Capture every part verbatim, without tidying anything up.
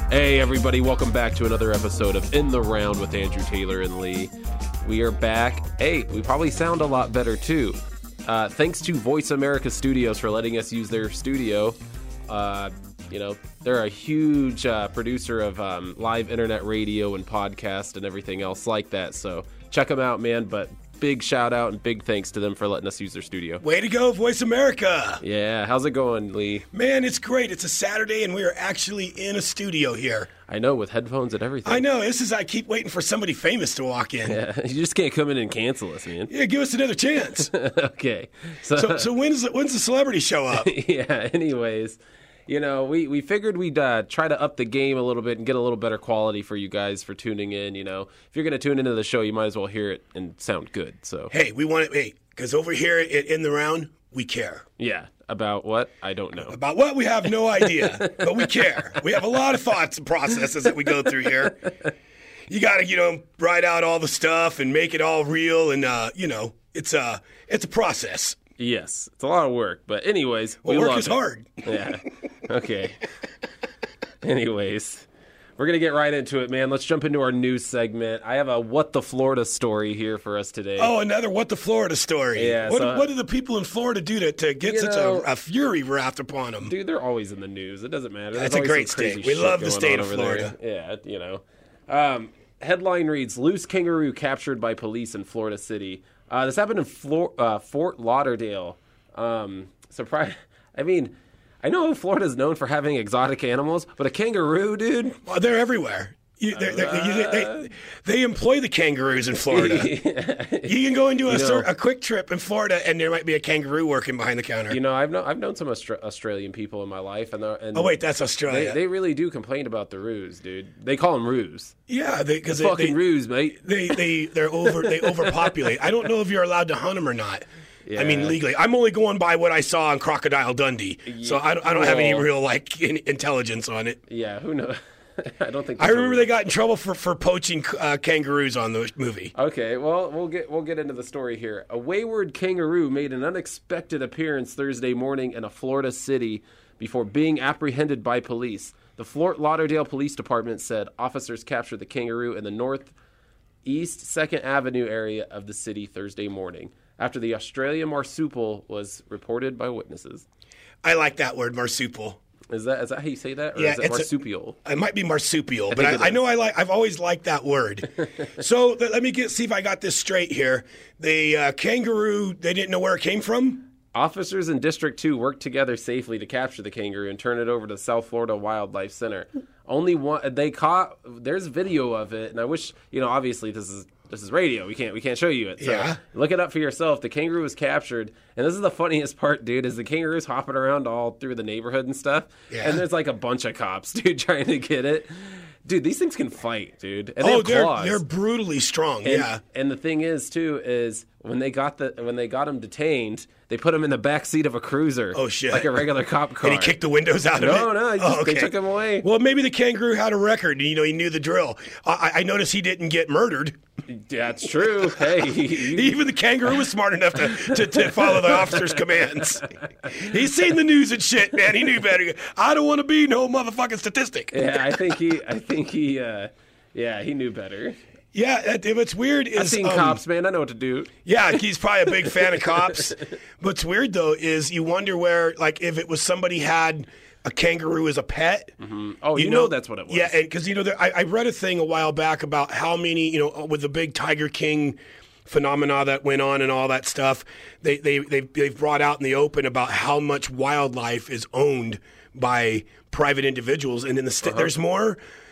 Hey everybody, welcome back to another episode of In the Round with Andrew Taylor and Lee. We are back. Hey, we probably sound a lot better too. Uh, thanks to Voice America Studios for letting us use their studio. Uh, you know, they're a huge uh, producer of um, live internet radio and podcast and everything else like that. So check them out, man. But big shout out and big thanks to them for letting us use their studio. Way to go, Voice America. Yeah, how's it going, Lee? Man, it's great. It's a Saturday and we are actually in a studio here. I know, with headphones and everything. I know. This is, I keep waiting for somebody famous to walk in. Yeah, you just can't come in and cancel us, man. Yeah, give us another chance. Okay. So, so, so when's, the, when's the celebrity show up? Yeah, anyways. You know, we, we figured we'd uh, try to up the game a little bit and get a little better quality for you guys for tuning in. You know, if you're going to tune into the show, you might as well hear it and sound good. So Hey, we want it, hey, because over here at In the Round, we care. Yeah, about what? I don't know. About what? We have no idea, but we care. We have a lot of thoughts and processes that we go through here. You got to, you know, write out all the stuff and make it all real, and, uh, you know, it's a, it's a process. Yes, it's a lot of work, but anyways, well, we work love is it. hard. Yeah. Okay. Anyways, we're going to get right into it, man. Let's jump into our news segment. I have a What the Florida story here for us today. Oh, another What the Florida story. Yeah. What, so, what do the people in Florida do to, to get such know, a, a fury wrapped upon them? Dude, they're always in the news. It doesn't matter. That's There's a great some crazy state. We shit love the going state on of over Florida. there. Yeah, you know. Um, headline reads, Loose Kangaroo Captured by Police in Florida City. Uh, this happened in Flor- uh, Fort Lauderdale. Um, surprise. I mean, I know Florida's known for having exotic animals, but a kangaroo, dude? Well, they're everywhere. You, they're, they're, you, they, they employ the kangaroos in Florida. Yeah. You can go and do a, You know, a quick trip in Florida, and there might be a kangaroo working behind the counter. You know, I've known I've known some Austra- Australian people in my life, and, and oh wait, that's Australia. They, they really do complain about the roos, dude. They call them roos. Yeah, because the they, fucking they, roos, mate. They they they're over they overpopulate. I don't know if you're allowed to hunt them or not. Yeah. I mean, legally, I'm only going by what I saw on Crocodile Dundee, so I don't, I don't have any real like in, intelligence on it. Yeah, who knows? I don't think. I remember they got in trouble for, for poaching uh, kangaroos on the movie. Okay, well, we'll get we'll get into the story here. A wayward kangaroo made an unexpected appearance Thursday morning in a Florida city before being apprehended by police. The Fort Lauderdale Police Department said officers captured the kangaroo in the northeast Second Avenue area of the city Thursday morning, after the Australian marsupial was reported by witnesses. I like that word, marsupial. Is that is that how you say that, or yeah, is it marsupial? A, it might be marsupial, I but I, I know is. I like. I've always liked that word. So th- let me get see if I got this straight here. The uh, kangaroo, they didn't know where it came from. Officers in District two worked together safely to capture the kangaroo and turn it over to the South Florida Wildlife Center. Only one they caught. There's video of it, and I wish you know. Obviously, this is this is radio. We can't we can't show you it. So Yeah. look it up for yourself. The kangaroo was captured, and this is the funniest part, dude. Is the kangaroo's hopping around all through the neighborhood and stuff, Yeah. and there's like a bunch of cops, dude, trying to get it. Dude, these things can fight, dude. And they Oh, have they're claws. they're brutally strong. And, yeah. and the thing is, too, is when they got the when they got him detained, they put him in the back seat of a cruiser. Oh, shit. Like a regular cop car. And he kicked the windows out of it? No, no, he just- Oh, they took him away. Well, maybe the kangaroo had a record. And, you know, he knew the drill. I, I noticed he didn't get murdered. That's true. Hey, you- Even the kangaroo was smart enough to, to, to follow the officer's commands. He's seen the news and shit, man. He knew better. I don't want to be no motherfucking statistic. yeah, I think he, I think he, uh, yeah, he knew better. Yeah, it- what's weird is... I've seen um, cops, man. I know what to do. Yeah, he's probably a big fan of cops. What's weird, though, is you wonder where, like, if it was somebody had a kangaroo as a pet. Mm-hmm. Oh, you, know, know that's what it was. Yeah, because, you know, there, I, I read a thing a while back about how many, you know, with the big Tiger King phenomena that went on and all that stuff, they, they, they've, they've brought out in the open about how much wildlife is owned by private individuals. And in the sta- Uh-huh. there's more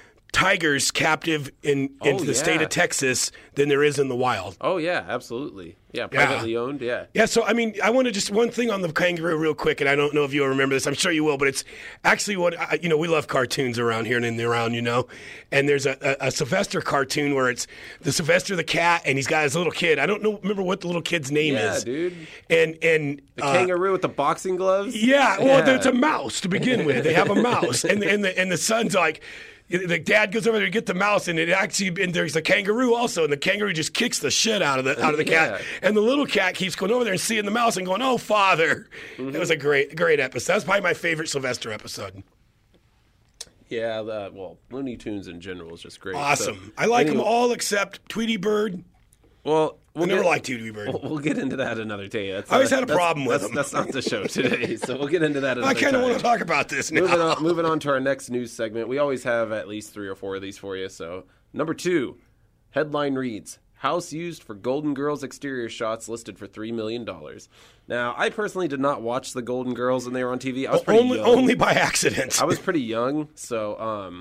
tigers captive in into Oh, the state yeah. of Texas than there is in the wild. Oh yeah, absolutely. Yeah, privately owned. Yeah. Yeah, so I mean, I want to just one thing on the kangaroo real quick, and I don't know if you'll remember this. I'm sure you will, but it's actually what I, you know. We love cartoons around here and in the around, you know. And there's a, a, a Sylvester cartoon where it's the Sylvester the cat, and he's got his little kid. I don't know, remember what the little kid's name Yeah, is. dude. And and The uh, kangaroo with the boxing gloves. yeah, well, Yeah. it's a mouse to begin with. They have a mouse, and and the and the son's like. The dad goes over there to get the mouse, and it actually and there's a kangaroo also, and the kangaroo just kicks the shit out of the out of the cat, Yeah. and the little cat keeps going over there and seeing the mouse and going, "Oh, father!" Mm-hmm. It was a great great episode. That's probably my favorite Sylvester episode. Yeah, the, well, Looney Tunes in general is just great. Awesome. So, I like anyway, them all except Tweety Bird. Well, we'll I never get, liked Tweety Bird. We'll, we'll get into that another day. That's, I always uh, had a that's- problem with that's, them. That's not the show today, so we'll get into that another I kind of time. want to talk about this now. Moving on, moving on to our next news segment. We always have at least three or four of these for you. So, number two, headline reads, House used for Golden Girls exterior shots listed for three million dollars. Now, I personally did not watch the Golden Girls when they were on T V. I was pretty only, young. only by accident. I was pretty young, so um,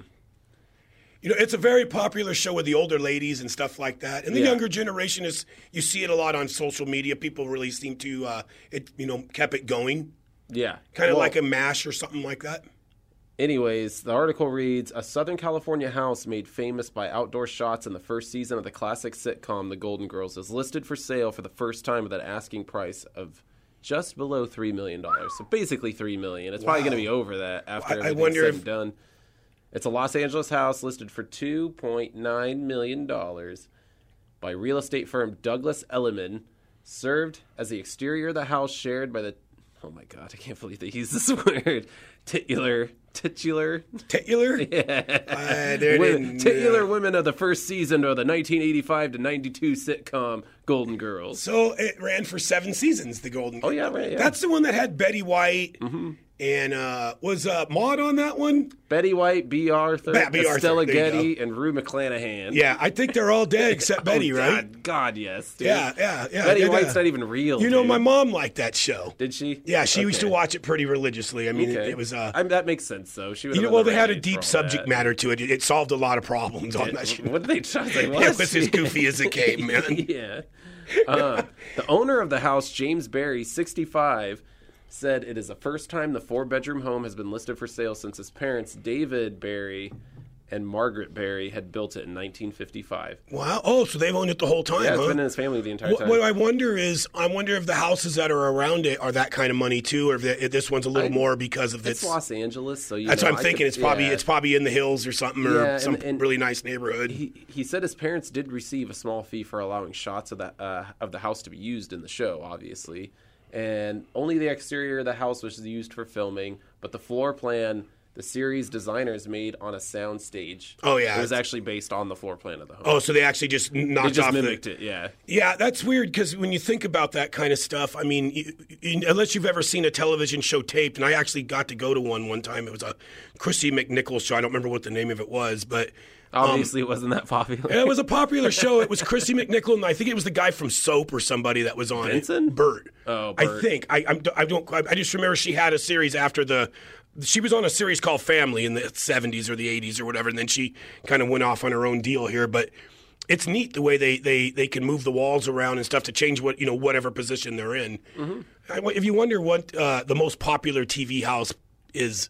You know, it's a very popular show with the older ladies and stuff like that. And the Yeah. younger generation is, you see it a lot on social media. People really seem to, uh, it, you know, kept it going. yeah. Kind of Well, like a MASH or something like that. Anyways, the article reads, a Southern California house made famous by outdoor shots in the first season of the classic sitcom The Golden Girls is listed for sale for the first time with an asking price of just below three million dollars. So basically three million dollars. It's probably Wow. going to be over that after I- I everything's wonder said if- and done. It's a Los Angeles house listed for two point nine million dollars by real estate firm Douglas Elliman, served as the exterior of the house shared by the, oh my God, I can't believe they use this word, titular, titular, Titular? yeah. Uh, there Wo- didn't- titular yeah. women of the first season of the nineteen eighty-five to ninety-two sitcom Golden Girls. So it ran for seven seasons, The Golden Oh, yeah, right, yeah. That's the one that had Betty White. And uh, was uh, Maude on that one? Betty White, B. Arthur, Ba- B. Arthur, Estella there you Getty, and Rue McClanahan. Yeah, I think they're all dead except Betty, Oh, right? God, God, yes. Dude. Yeah, yeah, yeah. Betty yeah, White's yeah. not even real. You know, dude. my mom liked that show. Did she? Yeah, she used to Okay. watch it pretty religiously. I mean, it, Okay. it was. Uh, I mean, that makes sense, though. She would you know, have well, been they had a right deep for all subject that. matter to it. It, it solved a lot of problems on that show. What did they try? Like, It what? was as goofy as it came, man. Yeah. Uh, the owner of the house, James Barry, sixty-five, said it is the first time the four-bedroom home has been listed for sale since his parents, David Barry and Margaret Barry, had built it in nineteen fifty-five. Wow. Oh, so they've owned it the whole time, Yeah, it's huh? been in his family the entire What, time. what I wonder is, I wonder if the houses that are around it are that kind of money too, or if, the, if this one's a little I- more because of it's its. Los Angeles, so you That's know, what I'm I thinking. could- it's probably yeah. it's probably in the hills or something, or Yeah, and- some and- really nice neighborhood. He, he said his parents did receive a small fee for allowing shots of that uh, of the house to be used in the show, obviously, and only the exterior of the house was used for filming. But the floor plan, the series designers made on a sound stage. Oh, yeah. it was actually based on the floor plan of the home. Oh, so they actually just knocked they just off mimicked the. it, yeah. Yeah, that's weird because when you think about that kind of stuff, I mean, you, you, unless you've ever seen a television show taped, and I actually got to go to one one time. It was a Chrissy McNichols show. I don't remember what the name of it was, but Obviously, it wasn't that popular. it was a popular show. It was Chrissy McNichol, and I think it was the guy from Soap or somebody that was on Benson? it. Bert. Oh, I Bert. think I I'm, I don't I just remember she had a series after the. She was on a series called Family in the seventies or the eighties or whatever, and then she kind of went off on her own deal here. But it's neat the way they, they, they can move the walls around and stuff to change what you know whatever position they're in. Mm-hmm. I, if you wonder what uh, the most popular T V house is,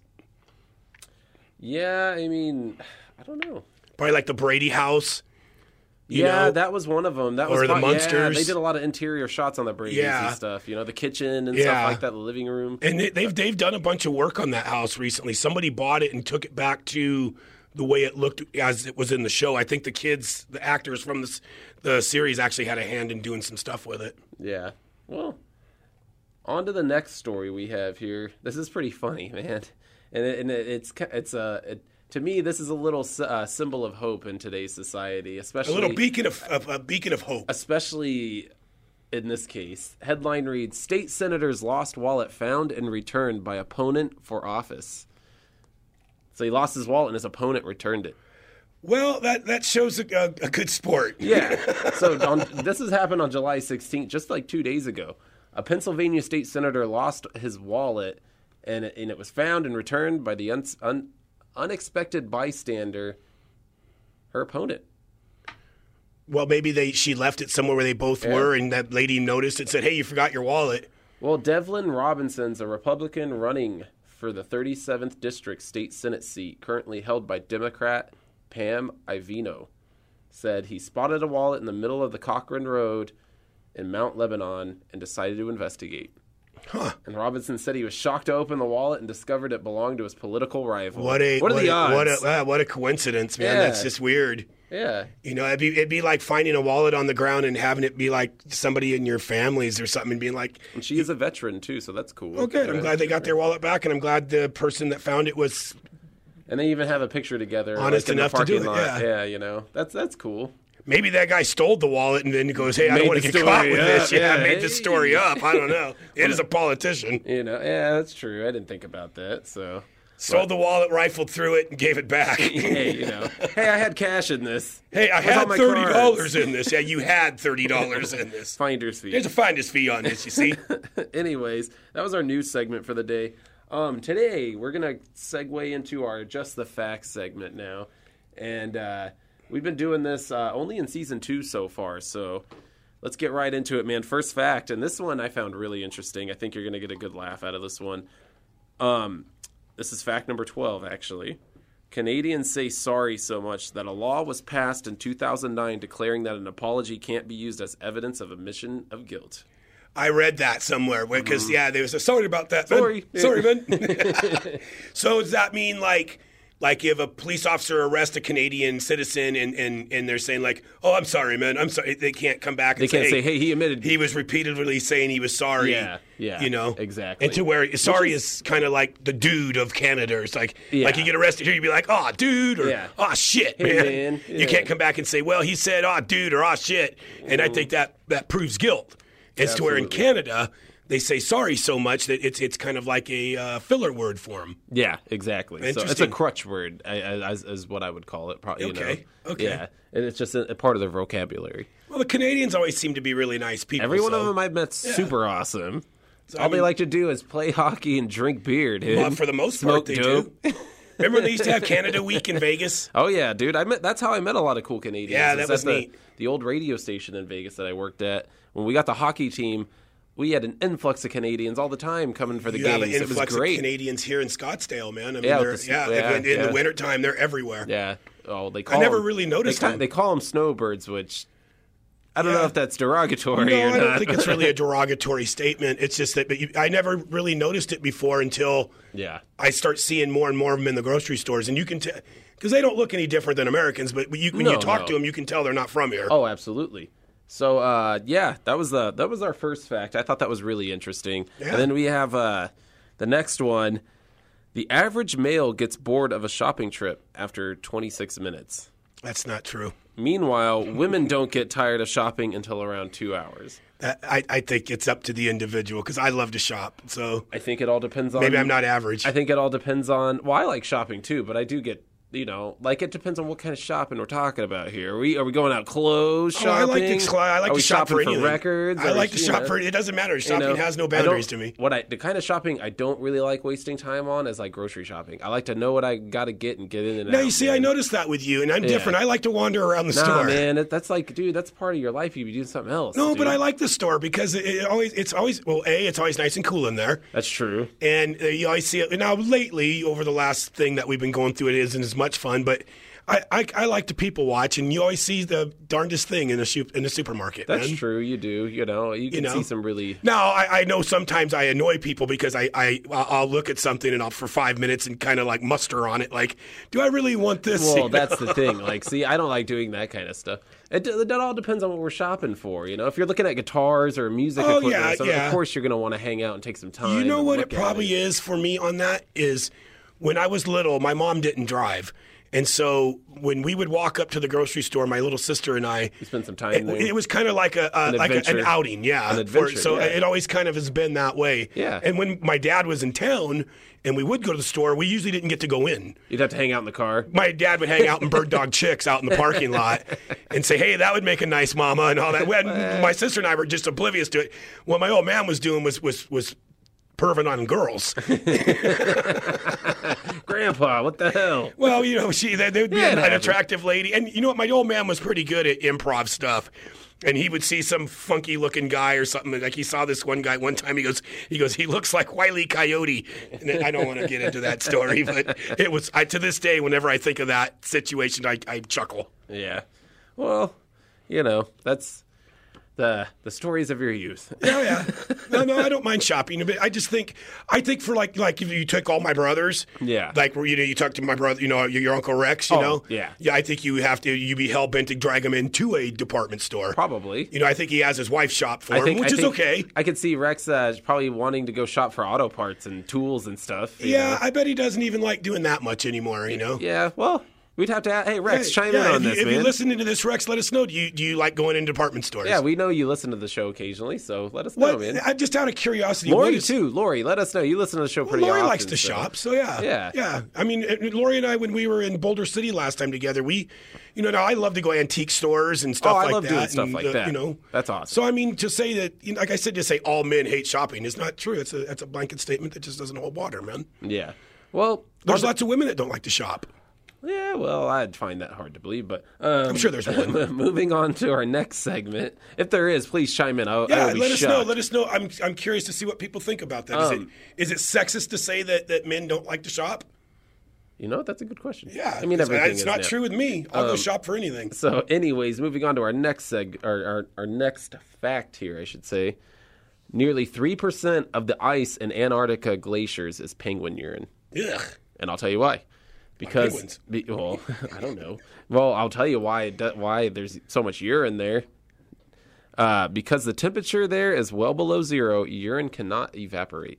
Yeah, I mean, I don't know. probably like the Brady house. You Yeah, know? that was one of them. That Or was the fun. Yeah, Munsters. they did a lot of interior shots on the Brady's Yeah. and stuff. You know, the kitchen and Yeah. stuff like that, the living room. And they, they've they've done a bunch of work on that house recently. Somebody bought it and took it back to the way it looked as it was in the show. I think the kids, the actors from this, the series, actually had a hand in doing some stuff with it. Yeah. Well, on to the next story we have here. This is pretty funny, man. And, it, and it, it's it's a it, to me this is a little uh, symbol of hope in today's society, A especially little beacon of, of a beacon of hope. especially in this case. Headline reads: State Senator's lost wallet found and returned by opponent for office. So he lost his wallet and his opponent returned it. Well, that that shows a, a, a good sport. Yeah. So on, this has happened on July sixteenth, just like two days ago. A Pennsylvania state senator lost his wallet, and it, and it was found and returned by the un, un, unexpected bystander, her opponent. Well, maybe they she left it somewhere where they both Yeah. were, and that lady noticed and said, "Hey, you forgot your wallet." Well, Devlin Robinson's a Republican running for the thirty-seventh District State Senate seat, currently held by Democrat Pam Ivino, said he spotted a wallet in the middle of the Cochrane Road in Mount Lebanon and decided to investigate. Huh. And Robinson said he was shocked to open the wallet and discovered it belonged to his political rival. What a what are what the a, odds? What a, uh, what a coincidence, man! Yeah. That's just weird. yeah, You know, it'd be it'd be like finding a wallet on the ground and having it be like somebody in your families or something, and being like, and she is a veteran too, so that's cool. "Oh, good. I'm Yeah. glad they got their wallet back, and I'm glad the person that found it was And they even have a picture together. Honest like, in enough the to do parking it, lot. yeah. Yeah, you know, that's that's cool. Maybe that guy stole the wallet and then he goes, hey, I Made don't want the to get story caught with up, this. Yeah, yeah, I made hey. this story up. I don't know. It is a politician. You know, yeah, that's true. I didn't think about that. So Sold the wallet, rifled through it, and gave it back. hey, you know, hey, I had cash in this. Hey, I Where's all had my thirty dollars cards? in this. Yeah, you had thirty dollars in this. Finder's fee. There's a finder's fee on this, you see. Anyways, that was our news segment for the day. Um, today we're gonna segue into our Just the Facts segment now, and uh, we've been doing this uh, only in season two so far. So let's get right into it, man. First fact, and this one I found really interesting. I think you're gonna get a good laugh out of this one. Um, this is fact number twelve, actually. Canadians say sorry so much that a law was passed in two thousand nine declaring that an apology can't be used as evidence of admission of guilt. I read that somewhere because, yeah, there was a sorry about that. Man. Sorry. Sorry, man. So does that mean like like if a police officer arrests a Canadian citizen and, and, and they're saying like, oh, I'm sorry, man, I'm sorry. They can't come back and They can't say, say, hey, he admitted. he was repeatedly saying he was sorry. Yeah, yeah, You know? exactly. And to where sorry is, kind of like the dude of Canada. It's like, Yeah. like you get arrested here, you'd be like, oh, dude, or Yeah. oh, shit, Hey, man. man. You Yeah. can't come back and say, well, he said, oh, dude, or oh, shit. And I think that, that proves guilt. It's to where in Absolutely. Canada, they say sorry so much that it's it's kind of like a uh, filler word for them. Yeah, exactly. So it's a Interesting. crutch word, I- I- as is what I would call it. Probably. Okay, You know? okay. Yeah, and it's just a, a part of their vocabulary. Well, the Canadians always seem to be really nice people. Every one so, of them I've met super awesome. So, All I they mean- like to do is play hockey and drink beer, dude. Well, for the most Smoke part, they dope. do. Remember when they used to have Canada Week in Vegas? Oh yeah, dude. I met. That's how I met a lot of cool Canadians. Yeah, It's that was at the, neat. The old radio station in Vegas that I worked at. When we got the hockey team, we had an influx of Canadians all the time coming for the You have an games. It was influx of great. Canadians here in Scottsdale, man. I mean, Yeah, they're, with the- yeah, yeah, in, in yeah. the wintertime, they're everywhere. Yeah. Oh, they call never them- really noticed they, ca- them. They call them snowbirds, which I don't Yeah. know if that's derogatory No, or I don't not. think it's really a derogatory statement. It's just that but you, I never really noticed it before until Yeah. I start seeing more and more of them in the grocery stores, and you can tell because they don't look any different than Americans. But you, when No, you talk no. to them, you can tell they're not from here. Oh, absolutely. So, uh, yeah, that was the that was our first fact. I thought that was really interesting. Yeah. And then we have uh, the next one. The average male gets bored of a shopping trip after twenty-six minutes. That's not true. Meanwhile, women don't get tired of shopping until around two hours. That, I, I think it's up to the individual because I love to shop. So I think it all depends on. maybe I'm not average. I think it all depends on. Well, I like shopping too, but I do get. You know, like it depends on what kind of shopping we're talking about here. Are we are we going out clothes shopping? Oh, I like to, I like are to we shop for shopping anything. records? I Or, like to you shop know, for it. Doesn't matter. you Shopping know, has no I don't- boundaries to me. What I the kind of shopping I don't really like wasting time on is like grocery shopping. I like to know what I got to get and get in and Now out. you see, man. I noticed that with you, and I'm Yeah. different. I like to wander around the Nah, store. man, it, that's like, dude, that's part of your life. You'd be doing something else. No, dude. but I like the store because it, it always it's always well, a it's always nice and cool in there, That's true. and uh, you always see it. Now lately, over the last thing that we've been going through, it isn't as much fun, but. I, I, I like to people watch, and you always see the darndest thing in the su- in the supermarket. That's man. true. You do. You know, you can know? see some really. Now I, I know sometimes I annoy people because I, I I'll look at something and I'll for five minutes and kind of like muster on it, like, do I really want this? Well, You know? that's the thing. Like, see, I don't like doing that kind of stuff. It, it all depends on what we're shopping for. You know, if you're looking at guitars or music Oh, equipment, yeah, or something, yeah. of course you're going to want to hang out and take some time. You know and what look it at probably is for me on that is when I was little, my mom didn't drive. And so when we would walk up to the grocery store, my little sister and I, You spend some time it, there. it was kind of like a, a An like a, an adventure. outing, yeah. An for- adventure, so yeah. it always kind of has been that way. Yeah. And when my dad was in town and we would go to the store, we usually didn't get to go in. You'd have to hang out in the car. My dad would hang out and bird dog chicks out in the parking lot and say, hey, that would make a nice mama and all that. When my sister and I were just oblivious to it. What my old man was doing was was was perving on girls. Grandpa, what the hell? Well, you know, she there would be Yeah, it an, an happens. attractive lady. And you know what? My old man was pretty good at improv stuff. And he would see some funky looking guy or something. Like he saw this one guy one time. He goes, he goes, he looks like Wile E. Coyote. And I don't want to get into that story, but it was I, to this day. Whenever I think of that situation, I, I chuckle. Yeah. Well, you know, that's the the stories of your youth. Oh yeah, no, no, I don't mind shopping a bit. I just think, I think for like, like if you took all my brothers, Yeah. like where you know you talk to my brother, you know your, your Uncle Rex, you Oh, know, yeah. yeah, I think you have to, you be hell bent to drag him into a department store. Probably. You know, I think he has his wife shop for I him, think, which I is think okay. I could see Rex uh, probably wanting to go shop for auto parts and tools and stuff. you Yeah, know? I bet he doesn't even like doing that much anymore. You know. Yeah, well, we'd have to ask, hey, Rex, Hey, chime yeah, in on if you, this, if man. you're listening to this, Rex, let us know. Do you do you like going into department stores? Yeah, we know you listen to the show occasionally, so let us know, What? man. I just out of curiosity. what Lori, is- too. Lori, let us know. You listen to the show Well, pretty Lori often. likes to so- shop, so yeah, Yeah. yeah. I mean, uh, Lori and I, when we were in Boulder City last time together, we, you know, now I love to go antique stores and stuff Oh, I like love that. doing stuff and, like uh, that. You know, That's awesome. So I mean, to say that, you know, like I said, to say all men hate shopping is not true. It's a it's a blanket statement that just doesn't hold water, man. Yeah. Well, There's on lots of women that don't like to shop. the- yeah, well, I'd find that hard to believe, but um, I'm sure there's one. moving on to our next segment. If there is, please chime in. I, I Yeah, would be let us know. shocked. Let us know. I'm I'm curious to see what people think about that. Is Um, it is it sexist to say that, that men don't like to shop? You know, that's a good question. Yeah, I mean, it's, everything it's is not now. true with me. I'll go shop for anything. So, anyways, moving on to our next seg, our, our, our next fact here, I should say. Nearly three percent of the ice in Antarctica glaciers is penguin urine. Ugh. And I'll tell you why. Because, penguins? be, well, I don't know. Well, I'll tell you why it do- why there's so much urine there. Uh, because the temperature there is well below zero, urine cannot evaporate.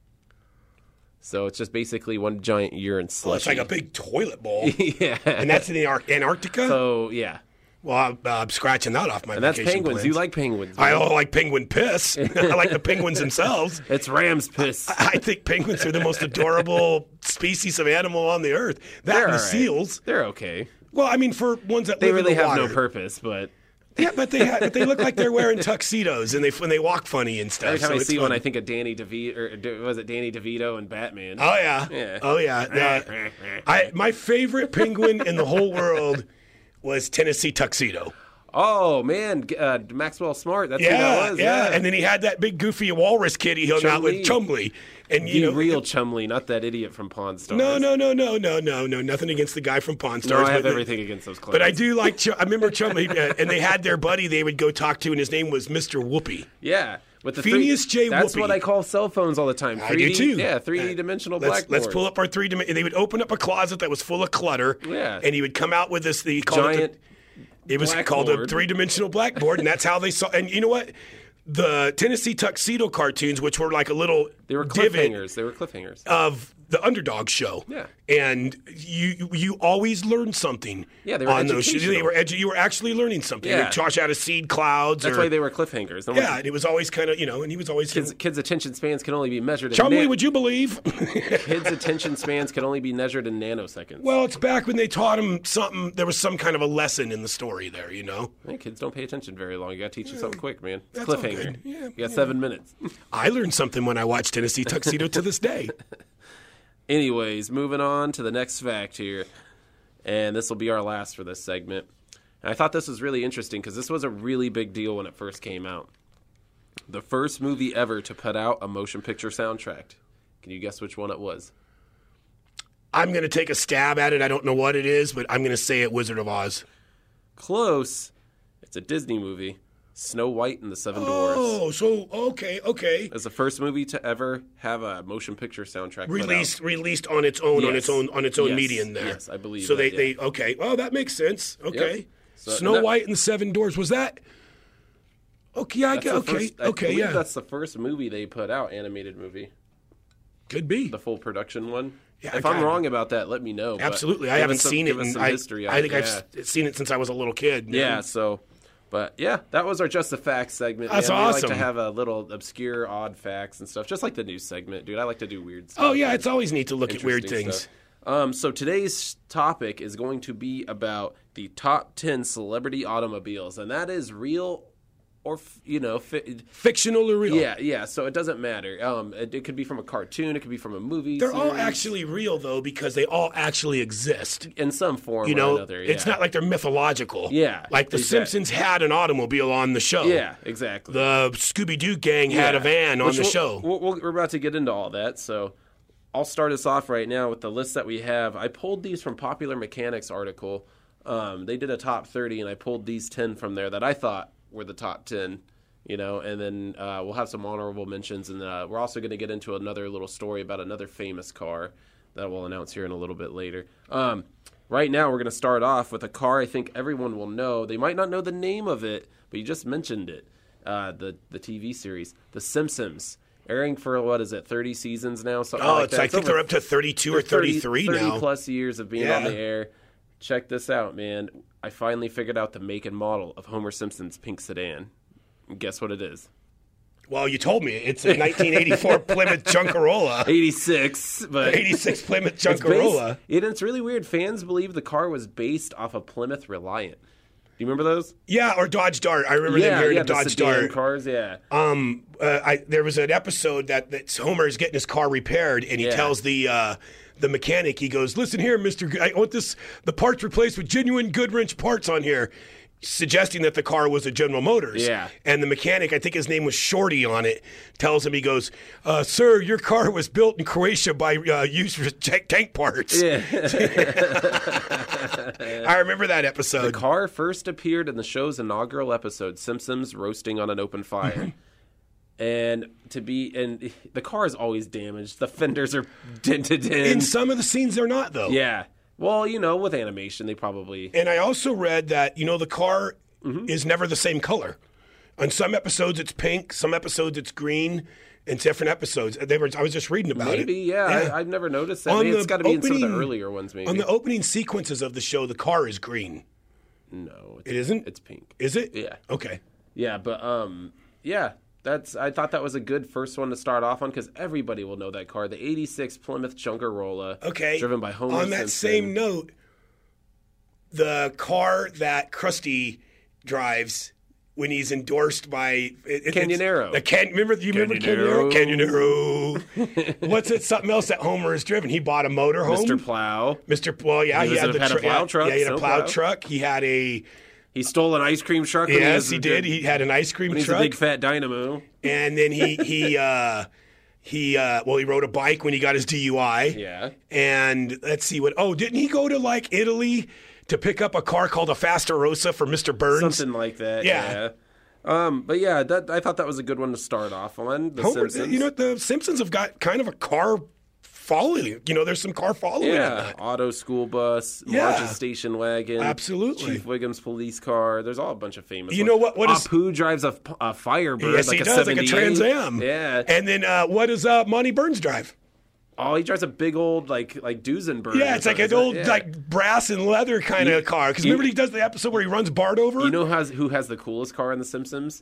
So it's just basically one giant urine Well, it's slushy. like a big toilet bowl, yeah. and that's in the Ar- Antarctica. So yeah, Well, I'm, uh, I'm scratching that off my and that's vacation penguins. plans. You like penguins? I man. don't like penguin piss. I like the penguins themselves. It's ram's piss. I think penguins are the most adorable species of animal on the earth. That They're and the all right. seals. They're okay. Well, I mean, for ones that They live really in the have water. no purpose, but Yeah, but they ha- but they look like they're wearing tuxedos and they when they walk funny and stuff. every time so I it's see fun. one, I think of Danny DeVito, or d- was it Danny DeVito and Batman? Oh yeah. Yeah. Oh yeah. Uh, I my favorite penguin in the whole world was Tennessee Tuxedo. Oh man, uh, Maxwell Smart. That's who Yeah, that was. yeah, Yeah, And then he had that big goofy walrus kid he hung out with, Chumlee. Chumley. And the you know, real Chumley, not that idiot from Pawn Stars. no, no, no, no, no, no, no, nothing against the guy from Pawn No, Stars. I have but- everything against those clowns. But I do like. Ch- I remember Chumley, uh, and they had their buddy they would go talk to, and his name was Mister Whoopi. Yeah, with the Phineas three, J. That's Whoopi. what I call cell phones all the time. I three D, do too. Yeah, three D dimensional Let's, blackboard. let's pull up our three dimensional. They would open up a closet that was full of clutter. Yeah. And he would come out with this. They called it. Giant. The, it was called a blackboard. three dimensional blackboard, and that's how they saw. And you know what? The Tennessee Tuxedo cartoons, which were like a little They were divot cliffhangers. They were cliffhangers. of the Underdog show. Yeah. And you you always learned something. Yeah, they were on those shows. They educational. were edu- you were actually learning something. Yeah. They'd toss out of seed clouds. That's or, why they were cliffhangers. No one- Yeah, and it was always kind of you know, and he was always Kids, kids' attention spans can only be measured in Chumley, na- would you believe? kids' attention spans can only be measured in nanoseconds. Well, it's back when they taught him something. There was some kind of a lesson in the story there, you know. Hey, kids don't pay attention very long. You got to teach them something quick, man. It's That's all cliffhanger. good. Yeah, you got seven minutes. I learned something when I watched Tennessee Tuxedo to this day. Anyways, moving on to the next fact here, and this will be our last for this segment. And I thought this was really interesting because this was a really big deal when it first came out. The first movie ever to put out a motion picture soundtrack. Can you guess which one it was? I'm going to take a stab at it. I don't know what it is, but I'm going to say it Wizard of Oz. Close. It's a Disney movie. Snow White and the Seven Dwarfs. Oh, so okay, okay. It's the first movie to ever have a motion picture soundtrack put Released, out. released on its own, on Yes. its own, on its own Yes. medium there. Yes, I believe So that, they, yeah. they, okay. Oh, that makes sense. Okay. Yep. So- Snow that- White and the Seven Dwarfs. Was that? Okay, yeah, I That's get, the okay, first- I okay, believe yeah. that's the first movie they put out, animated movie. Could be. The full production one. Yeah, if I I'm kinda- wrong about that, let me know. but Absolutely, I give haven't us some- seen give it. us And some I, history on I it, think yeah. I've s- seen it since I was a little kid. Yeah, so, but yeah, that was our Just the Facts segment. That's man. We like awesome. to have a little obscure, odd facts and stuff, just like the news segment, dude. I like to do weird stuff. Oh yeah, it's always neat to look at weird Interesting things. stuff. Um, so today's topic is going to be about the top ten celebrity automobiles, and that is real or, f- you know, fi- Fictional or real? yeah, yeah. So it doesn't matter. Um, it, it could be from a cartoon, it could be from a movie. They're all series, actually real though because they all actually exist. in some form You or know, another. it's yeah. not like they're mythological. Yeah, like the exact- Simpsons had an automobile on the show. Yeah, exactly. The Scooby Doo gang had Yeah. a van on Which the we'll- show. we'll- we'll- we're about to get into all that, so I'll start us off right now with the list that we have. I pulled these from Popular Mechanics article. Um, they did a top thirty, and I pulled these ten from there that I thought were the top ten. You know, and then uh, we'll have some honorable mentions, and uh, we're also going to get into another little story about another famous car that we'll announce here in a little bit later. Um, right now, we're going to start off with a car I think everyone will know. They might not know the name of it, but you just mentioned it. Uh, the the T V series, The Simpsons, airing for what is it, thirty seasons now? Something oh, like it's, that. I It's think over they're up to thirty-two or thirty-three thirty, now. thirty plus years of being Yeah. on the air. Check this out, man. I finally figured out the make and model of Homer Simpson's pink sedan. Guess what it is? Well, you told me it's a nineteen eighty-four Plymouth Junkarola. eighty-six, but eighty-six Plymouth it's based, Junkarola. and it's really weird. Fans believe the car was based off of Plymouth Reliant. Do you remember those? Yeah, or Dodge Dart. I remember them Yeah, hearing yeah, a the Dodge sedan Dart. cars, yeah. Um, uh, I, there was an episode that, that Homer is getting his car repaired, and he Yeah. tells the uh, the mechanic, he goes, "Listen here, Mister G- I want this the parts replaced with genuine Goodwrench parts on here." Suggesting that the car was a General Motors. Yeah. And the mechanic, I think his name was Shorty on it, tells him, he goes, uh, "Sir, your car was built in Croatia by uh, used for tank, tank parts." Yeah. I remember that episode. The car first appeared in the show's inaugural episode, Simpsons Roasting on an Open Fire. And to be, and the car is always damaged. The fenders are dented in. In some of the scenes, they're not, though. Yeah. Well, you know, with animation, they probably. And I also read that, you know, the car Mm-hmm. is never the same color. On some episodes, it's pink. Some episodes, it's green. In different episodes, they were. I was just reading about Maybe, it. yeah. I, I've never noticed that. On Maybe the it's got to be in some of the opening- earlier ones, maybe. On the opening sequences of the show, the car is green. no, it's, It isn't? It's pink. Is it? Yeah. Okay. Yeah, but um, yeah, that's. I thought that was a good first one to start off on because everybody will know that car, the eighty-six Plymouth Junkarola. Okay. Driven by Homer On that Simpson. same note, the car that Krusty drives when he's endorsed by it, it- Canyonero. it's- The can, remember you remember Canyonero? Canyonero. What's it? Something else that Homer has driven. He bought a motorhome. Mister Plow. Mister Well, yeah, He he, was had a- the had a tr- plow yeah, truck, Yeah, he had a snow plow plow. truck. He had a He stole an ice cream truck. when yes, was he a- did. He had an ice cream when he's truck. a big fat dynamo. And then he he uh, he uh, well he rode a bike when he got his D U I. Yeah. And let's see what. Oh, didn't he go to like Italy to pick up a car called a Fastarossa for Mister Burns? Something like that. Yeah. Yeah. Um, but yeah, that I thought that was a good one to start off on. The Homer, Simpsons. you know, the Simpsons have got kind of a car following. You know, there's some car following. on yeah, that. auto school bus, Yeah. Marge's station wagon, Absolutely. Chief Wiggum's police car. There's all a bunch of famous. You ones. know what- what is- Apu drives a, a Firebird, Yes, like he a does, like a seventy-eight. Trans Am. Yeah. And then uh, what does uh, Monty Burns drive? Oh, he drives a big old like like Duesenberg. Yeah, or it's like something. an old Yeah. like brass and leather kind of car. Because you- remember he does the episode where he runs Bart over. You know has who has the coolest car in The Simpsons?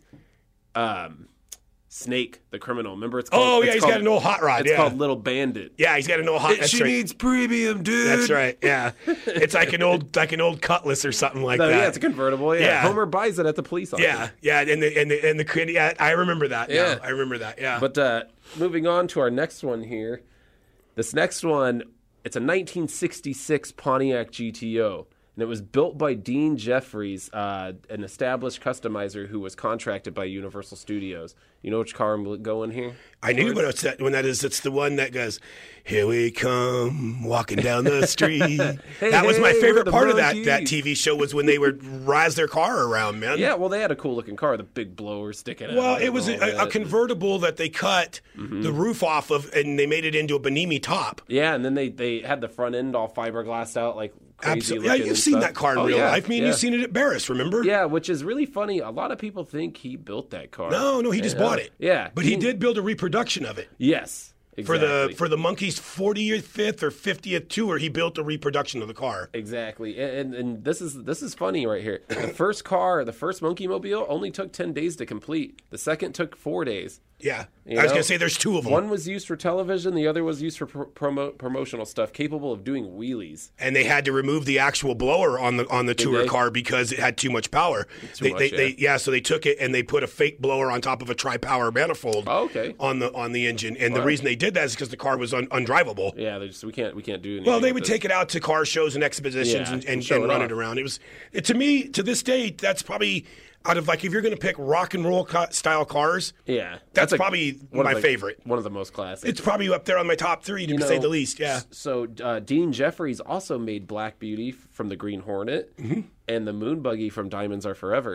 Um, Snake, the criminal. Remember it's called. oh yeah, it's he's called, got an old hot rod. It's yeah, called Little Bandit. yeah, he's got an old hot. That's she right. needs premium, dude. That's right. Yeah, it's like an old like an old Cutlass or something like No, that. yeah, it's a convertible. Yeah. Yeah. Homer buys it at the police office. Yeah, yeah, and the and the and the yeah, I remember that. Yeah, Yeah. I remember that. Yeah, But uh, moving on to our next one here. This next one, it's a nineteen sixty-six Pontiac G T O. And it was built by Dean Jeffries, uh, an established customizer who was contracted by Universal Studios. You know which car I'm going here? I knew what it's that when that is. It's the one that goes, "Here we come, walking down the street." that was my hey, favorite we're the part of that monkeys. that T V show was when they would rise their car around, man. Yeah, well, they had a cool looking car, the big blower sticking out. Well, and it was all a, that. a convertible that they cut Mm-hmm. the roof off of, and they made it into a Benimi top. Yeah, and then they, they had the front end all fiberglassed out like crazy Absolutely, yeah, looking you've and seen stuff. that car in Oh, real yeah, life. I mean, yeah. you've seen it at Barris, remember? Yeah, which is really funny. A lot of people think he built that car. No, no, he just Yeah. bought it. Yeah, but he did build a reproduction of it. Yes, For exactly. the for the Monkeys' forty-fifth or fiftieth tour, he built a reproduction of the car. Exactly, and, and and this is this is funny right here. The first car, the first Monkey Mobile, only took ten days to complete. The second took four days. Yeah, You I was know? gonna say there's two of them, One was used for television, the other was used for pro- promo- promotional stuff, capable of doing wheelies. and they had to remove the actual blower on the on the tour they? car because it had too much power. Too they, much, they, yeah. they yeah, so they took it and they put a fake blower on top of a tri-power manifold. Oh, okay. On the on the engine, and the Wow. reason they did that is because the car was un, undrivable. Yeah, they just we can't we can't do anything. Well, they with would this. take it out to car shows and expositions Yeah, and, and and, show and it run off. it around. It was it, to me to this day that's probably out of like if you're going to pick rock and roll ca- style cars, Yeah, that's a- probably one my of the- favorite. One of the most classic. It's probably up there on my top three to You say know, the least. Yeah. So uh, Dean Jeffries also made Black Beauty f- from the Green Hornet Mm-hmm. and the Moon Buggy from Diamonds Are Forever.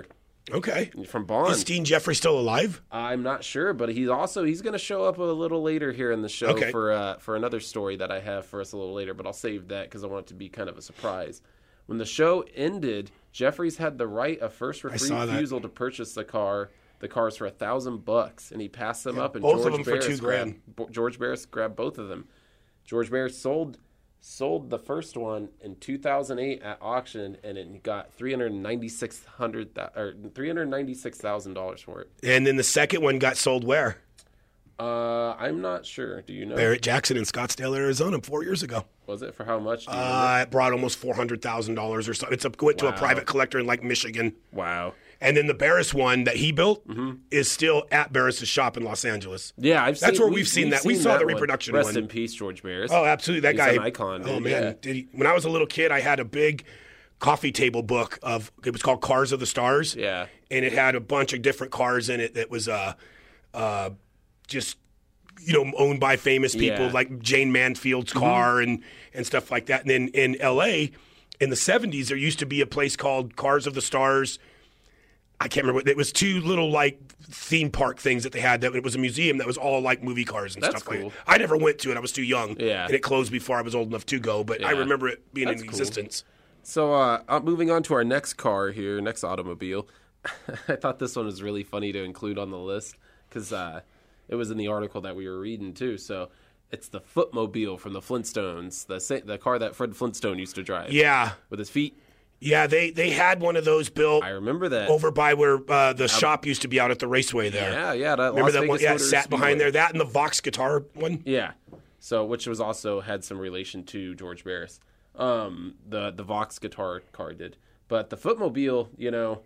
Okay. from Bond. Is Steen Jeffrey still alive? I'm not sure, but he's also he's going to show up a little later here in the show Okay. for uh, for another story that I have for us a little later. But I'll save that because I want it to be kind of a surprise. When the show ended, Jeffries had the right of first saw that. refusal to purchase the car. The cars for a thousand bucks, and he passed them up. And both of George them for Barris two grand. Grabbed, George Barris grabbed both of them. George Barris sold sold the first one in two thousand eight at auction, and it got three hundred ninety six hundred or three hundred ninety six thousand dollars for it. And then the second one got sold where? Uh, I'm not sure. Do you know? Barrett Jackson in Scottsdale, Arizona, four years ago. Was it for how much? Do you Uh, it brought almost four hundred thousand dollars or so. It's a, went to a Wow. private collector in like Michigan. Wow. And then the Barris one that he built Mm-hmm. is still at Barris's shop in Los Angeles. Yeah, I've That's seen, where we've seen that. We saw the one. reproduction Rest one. in peace, George Barris. Oh, absolutely. That He's guy. an icon, Oh, dude, man. yeah. Did he, when I was a little kid, I had a big coffee table book of, it was called Cars of the Stars. Yeah. And it had a bunch of different cars in it that was uh, uh, just, you know, owned by famous people, Yeah. like Jane Mansfield's car and, and stuff like that. And then in L A, in the seventies, there used to be a place called Cars of the Stars. I can't remember. It was two little like theme park things that they had. That it was a museum that was all like movie cars and That's stuff like cool. that. I never went to it. I was too young. Yeah. And it closed before I was old enough to go. But I Yeah. remember it being That's in cool. existence. So, uh, uh, moving on to our next car here, next automobile. I thought this one was really funny to include on the list because uh, it was in the article that we were reading too. So, it's the Footmobile from the Flintstones, the sa- the car that Fred Flintstone used to drive. Yeah. With his feet. Yeah. They they had one of those built I remember that. over by where uh, the shop used to be out at the raceway there. Yeah, yeah. That Remember Las that Vegas one? Yeah, it Motor sat Speedway. behind there. That and the Vox guitar one. Yeah. So, which was also had some relation to George Barris. Um, the the Vox guitar car did, but the Footmobile, you know,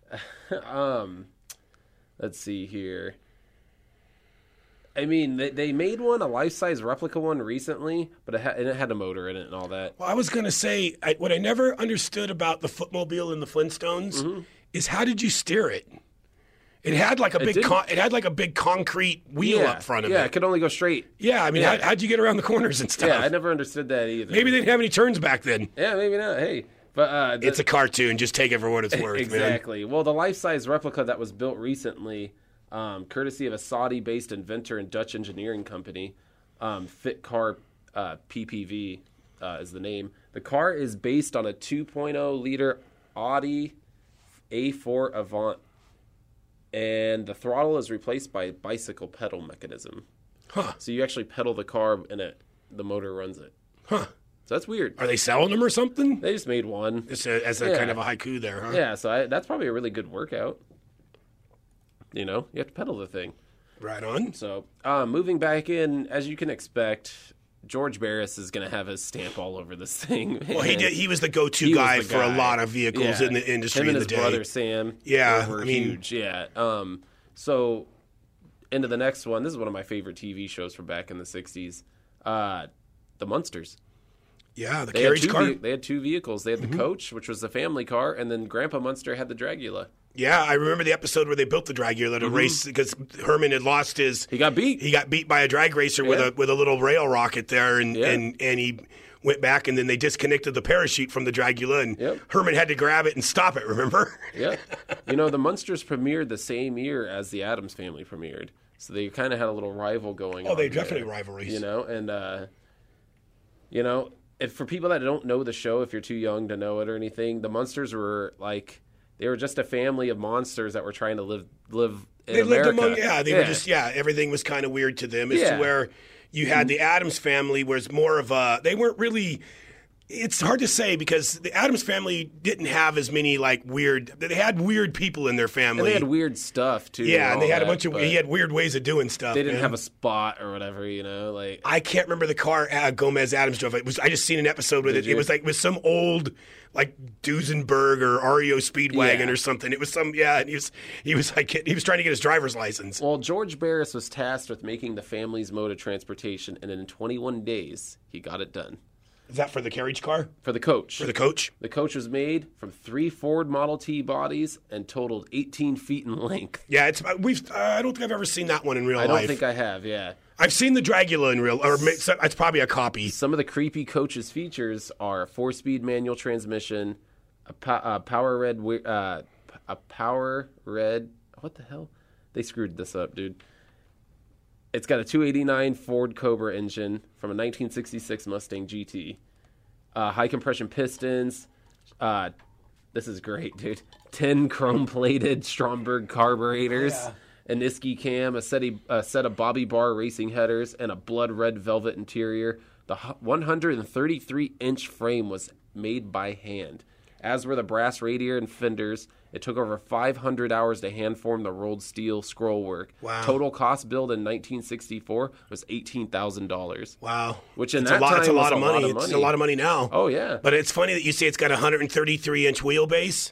um, let's see here. I mean, they, they made one, a life-size replica one recently, but it, ha- and it had a motor in it and all that. Well, I was going to say, I, what I never understood about the Footmobile and the Flintstones Mm-hmm. is how did you steer it? It had like a big, didn't- con- it had like a big concrete wheel yeah, up front of yeah, it. it could only go straight. Yeah, I mean, Yeah. How, how'd you get around the corners and stuff? Yeah, I never understood that either. Maybe they didn't have any turns back then. Yeah, maybe not. Hey, but uh, the, It's a cartoon. Just take it for what it's worth, man. exactly. Well, the life-size replica that was built recently, um, courtesy of a Saudi-based inventor and Dutch engineering company, um, Fit Car uh, P P V uh, is the name. The car is based on a two point oh liter Audi A four Avant, and the throttle is replaced by a bicycle pedal mechanism. Huh. So you actually pedal the car, and it the motor runs it. Huh. So that's weird. Are they selling them or something? They just made one. It's a, as a Yeah. kind of a haiku there, huh? Yeah, so I, that's probably a really good workout. You know, you have to pedal the thing. Right on. So, uh, moving back in, as you can expect, George Barris is going to have his stamp all over this thing. Well, he did. He was the go-to He was guy the for a guy. lot of vehicles Yeah. in the industry Him and in his the day. brother Sam. Yeah, were I mean- huge. Yeah. Um. So, into the next one. This is one of my favorite T V shows from back in the sixties. Uh, the Munsters. Yeah, the They had, carriage two car. ve- they had two vehicles. They had the Mm-hmm. Coach, which was the family car, and then Grandpa Munster had the Dragula. Yeah, I remember the episode where they built the Dragula to Mm-hmm. race because Herman had lost his. He got beat. He got beat by a drag racer with Yeah. a with a little rail rocket there, and, Yeah. and, and he went back, and then they disconnected the parachute from the Dragula, and Yep. Herman had to grab it and stop it. Remember? Yeah. You know, the Munsters premiered the same year as the Addams Family premiered. So they kind of had a little rival going on. Oh, they there, definitely rivalries. You know, and, uh, you know, if for people that don't know the show, if you're too young to know it or anything, the Munsters were like, they were just a family of monsters that were trying to live live in They America. lived among. Yeah, they were just. Yeah, everything was kind of weird to them. As Yeah. to where you had the Adams family was more of a. They weren't really. It's hard to say because the Adams family didn't have as many like weird. They had weird people in their family. And they had weird stuff too. yeah, and all they had a that, bunch of. but He had weird ways of doing stuff. They didn't man. have a spot or whatever, you know, like. I can't remember the car uh, Gomez Adams drove. It was I just seen an episode with Did it. you? It was like with some old like Duesenberg or R E O Speedwagon Yeah. or something. It was some yeah. And he was he was like he was trying to get his driver's license. Well, George Barris was tasked with making the family's mode of transportation, and in twenty-one days, he got it done. Is that for the carriage car For the Coach. for the coach? The Coach was made from three Ford Model T bodies and totaled eighteen feet in length. Yeah, it's we've. Uh, I don't think I've ever seen that one in real I don't life. think I have, yeah. I've seen the Dragula in real, or ma- so- it's probably a copy. Some of the creepy Coach's features are a four-speed manual transmission, a, po- a power red, wi- uh, p- a power red. What the hell? They screwed this up, dude. It's got a two eighty-nine Ford Cobra engine from a nineteen sixty-six Mustang G T. Uh, high compression pistons. Uh, this is great, dude. ten chrome-plated Stromberg carburetors. Oh, yeah. An Isky cam, a set, of, a set of Bobby Barr racing headers, and a blood red velvet interior. The one thirty-three inch frame was made by hand, as were the brass radiator and fenders. It took over five hundred hours to hand form the rolled steel scroll work. Wow. Total cost build in nineteen sixty-four was eighteen thousand dollars. Wow. Which in it's that a lot, time it's a lot was of a money. lot of It's money. a lot of money now. Oh, yeah. But it's funny that you say it's got a one thirty-three inch wheelbase.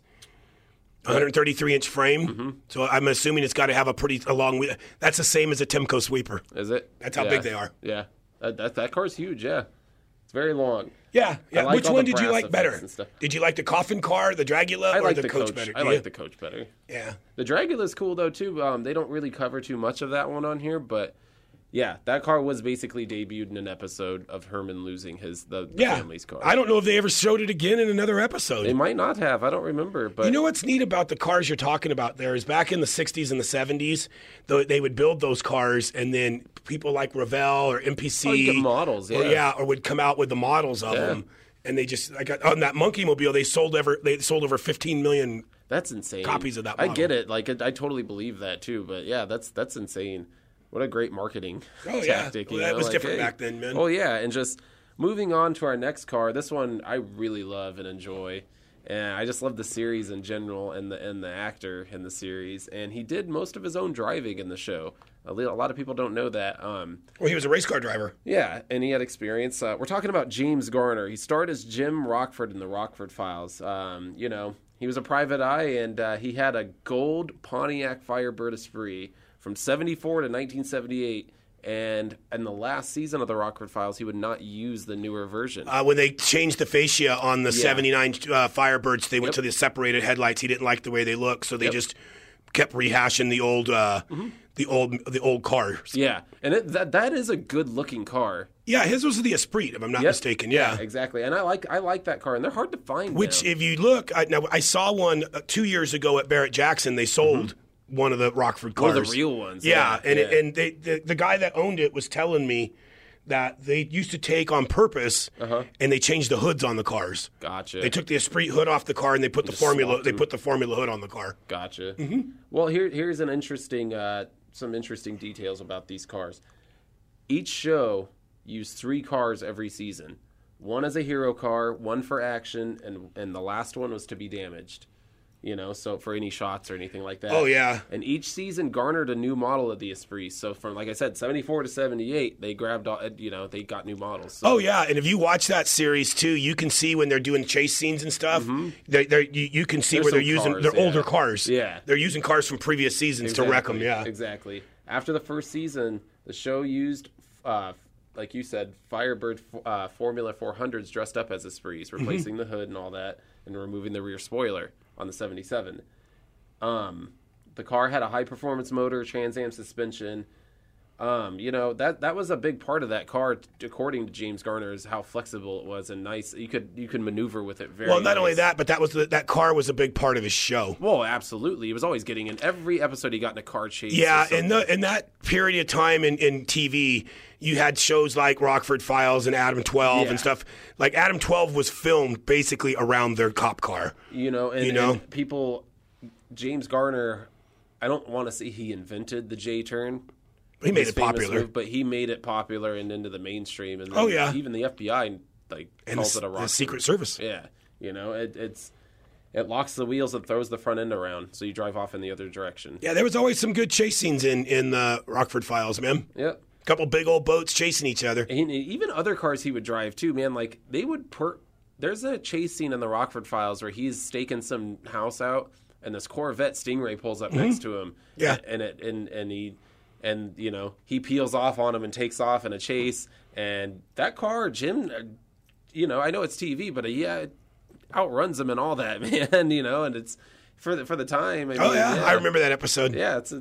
one thirty-three inch frame. Mm-hmm. So I'm assuming it's got to have a pretty a long wheel. That's the same as a Timco sweeper. Is it? That's how yeah. big they are. Yeah. That, that, that car's huge, yeah. It's very long. Yeah. yeah. Like Which one did you like better? Did you like the coffin car, the Dragula, I or like the, the coach, coach better? I Do like you? the coach better. Yeah. The Dragula's cool, though, too. Um, they don't really cover too much of that one on here, but... Yeah, that car was basically debuted in an episode of Herman losing his the, the yeah. family's car. I don't know if they ever showed it again in another episode. They might not have. I don't remember. But you know what's neat about the cars you're talking about there is back in the sixties and the seventies, though they would build those cars, and then people like Revell or M P C, oh, you get models, yeah, or, yeah, or would come out with the models of yeah. them, and they just like on that Monkey Mobile, they sold ever they sold over fifteen million. That's insane. Copies of that model. model. I get it. Like I totally believe that too. But yeah, that's that's insane. What a great marketing oh, yeah. tactic. Well, You that know? was like, different hey. back then, man. Oh, yeah. And just moving on to our next car. This one I really love and enjoy. And I just love the series in general and the and the actor in the series. And he did most of his own driving in the show. A lot of people don't know that. Um, well, he was a race car driver. Yeah, and he had experience. Uh, we're talking about James Garner. He starred as Jim Rockford in the Rockford Files. Um, you know, he was a private eye, and uh, he had a gold Pontiac Firebird Esprit from seventy-four to nineteen seventy-eight. And in the last season of the Rockford Files, he would not use the newer version. Uh, when they changed the fascia on the Yeah. seventy-nine uh, Firebirds, they went Yep. to the separated headlights. He didn't like the way they look, so they Yep. just kept rehashing the old, uh, mm-hmm. the old, the old cars. Yeah, and it, that that is a good looking car. Yeah, his was the Esprit, if I'm not Yep. mistaken. Yeah. exactly. And I like I like that car, and they're hard to find. Which, now. if you look, I, now I saw one uh, two years ago at Barrett Jackson. They sold. Mm-hmm. One of the Rockford cars. One of the real ones. Yeah, Yeah, and yeah. It, and they, the the guy that owned it was telling me that they used to take on purpose, Uh-huh. and they changed the hoods on the cars. Gotcha. They took the Esprit hood off the car, and they put the Just formula. swapped They them. put the formula hood on the car. Gotcha. Mm-hmm. Well, here here's an interesting, uh, some interesting details about these cars. Each show used three cars every season. One as a hero car, one for action, and and the last one was to be damaged. You know, so for any shots or anything like that. Oh, yeah. And each season garnered a new model of the Esprit. So from, like I said, seventy-four to seventy-eight, they grabbed, all, you know, they got new models. So. Oh yeah, and if you watch that series too, you can see when they're doing chase scenes and stuff. Mm-hmm. They, they're, you, you can see There's where they're some using cars, they're yeah. older cars. Yeah, they're using cars from previous seasons exactly. to wreck them. Yeah, exactly. After the first season, the show used, uh, like you said, Firebird uh, Formula four hundreds dressed up as Esprits, replacing mm-hmm. the hood and all that, and removing the rear spoiler on the seventy-seven. Um, the car had a high-performance motor, Trans Am suspension. Um, you know, that that was a big part of that car, t- according to James Garner, is how flexible it was and nice. You could you could maneuver with it very well. Not nice. only that, but that was the, that car was a big part of his show. Well, absolutely. He was always getting in every episode. He got in a car chase. Yeah, in the in that period of time in, in T V, you had shows like Rockford Files and Adam twelve Yeah. and stuff. Like Adam twelve was filmed basically around their cop car. You know, and, You know? and people. James Garner, I don't want to say he invented the J turn. He made his it famous popular, move, but he made it popular and into the mainstream. And then Oh, yeah. even the F B I like and calls the, it a rock. the Secret Service. Yeah, you know, it, it's it locks the wheels and throws the front end around, so you drive off in the other direction. Yeah, there was always some good chase scenes in in the Rockford Files, man. Yep. Couple big old boats chasing each other. And even other cars he would drive too, man. Like they would per. There's a chase scene in the Rockford Files where he's staking some house out, and this Corvette Stingray pulls up mm-hmm. next to him. Yeah, and it and and he and you know he peels off on him and takes off in a chase. And that car, Jim, you know, I know it's T V, but uh, yeah, it outruns him and all that, man. You know, and it's for the for the time. I oh mean, yeah. yeah, I remember that episode. Yeah, it's it's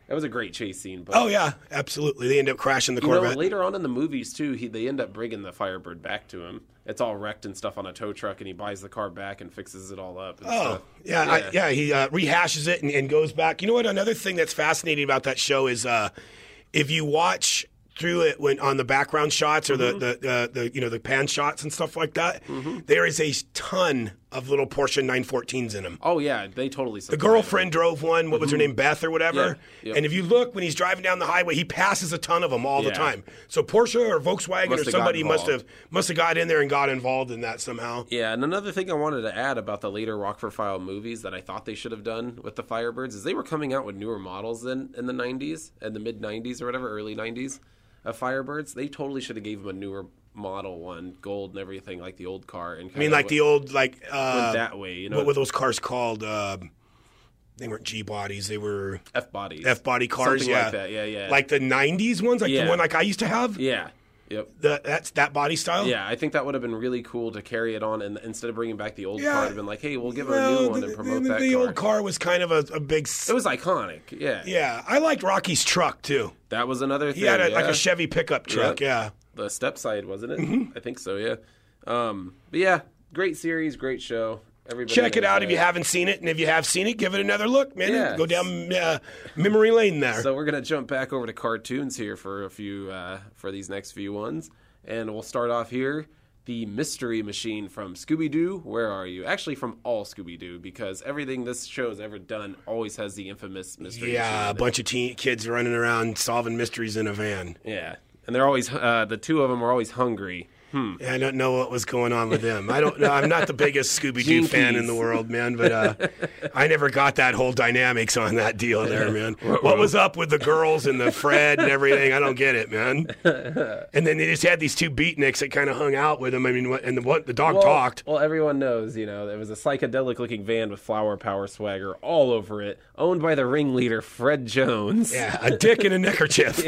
That was a great chase scene. But, Oh yeah, absolutely. They end up crashing the you know, Corvette. later on in the movies too, he they end up bringing the Firebird back to him. It's all wrecked and stuff on a tow truck, and he buys the car back and fixes it all up. And Oh, stuff. yeah, yeah. I, yeah. He uh, rehashes it and, and goes back. You know what? Another thing that's fascinating about that show is uh, if you watch through it when on the background shots or Mm-hmm. the, the, uh, the you know the pan shots and stuff like that, Mm-hmm. there is a ton of little Porsche nine fourteens in them. Oh yeah, they totally. The girlfriend drove one. What was her name? Beth or whatever. Mm-hmm. Yeah, yep. And if you look when he's driving down the highway, he passes a ton of them all the Yeah. time. So Porsche or Volkswagen Must or have somebody got must have involved. must have got in there and got involved in that somehow. Yeah, and another thing I wanted to add about the later Rockford File movies that I thought they should have done with the Firebirds is they were coming out with newer models in, in the nineties, and the mid nineties or whatever, early nineties of Firebirds. They totally should have gave them a newer model one, gold and everything, like the old car. And I mean, like the old like uh, went that way, you know, what were those cars called? Uh, they weren't G bodies. They were F bodies, F body cars. Something yeah, like that. Yeah, yeah, like the nineties ones, like Yeah. the one like I used to have. yeah, yep. The, that's that body style. Yeah, I think that would have been really cool to carry it on, and instead of bringing back the old Yeah. car, it'd been like, hey, we'll give her a Well, new one the, and promote the, that the car. old car was kind of a, a big. s- It was iconic. Yeah, Yeah, I liked Rocky's truck too. that was another thing. He had a, like yeah. a Chevy pickup truck. Yeah. The step side, wasn't it? Mm-hmm. I think so. Yeah. Um, but yeah, great series, great show. Everybody Check it knows out that. if you haven't seen it, and if you have seen it, give it another look, man. Yeah. Go down uh, memory lane there. So we're gonna jump back over to cartoons here for a few uh, for these next few ones, and we'll start off here. The Mystery Machine from Scooby-Doo. Where are you? Actually, from all Scooby-Doo, because everything this show has ever done always has the infamous Mystery yeah, Machine. a in it. bunch of teen kids running around solving mysteries in a van. Yeah, and they're always uh, the two of them are always hungry. Hmm. I don't know what was going on with them. I don't know. I'm not the biggest Scooby Doo Jinkies. fan in the world, man, but uh, I never got that whole dynamics on that deal there, man. What was up with the girls and the Fred and everything? I don't get it, man. And then they just had these two beatniks that kind of hung out with them. I mean, what, and the what the dog Well, talked. well, everyone knows, you know, it was a psychedelic-looking van with flower power swagger all over it, owned by the ringleader Fred Jones. Yeah, a dick in a neckerchief.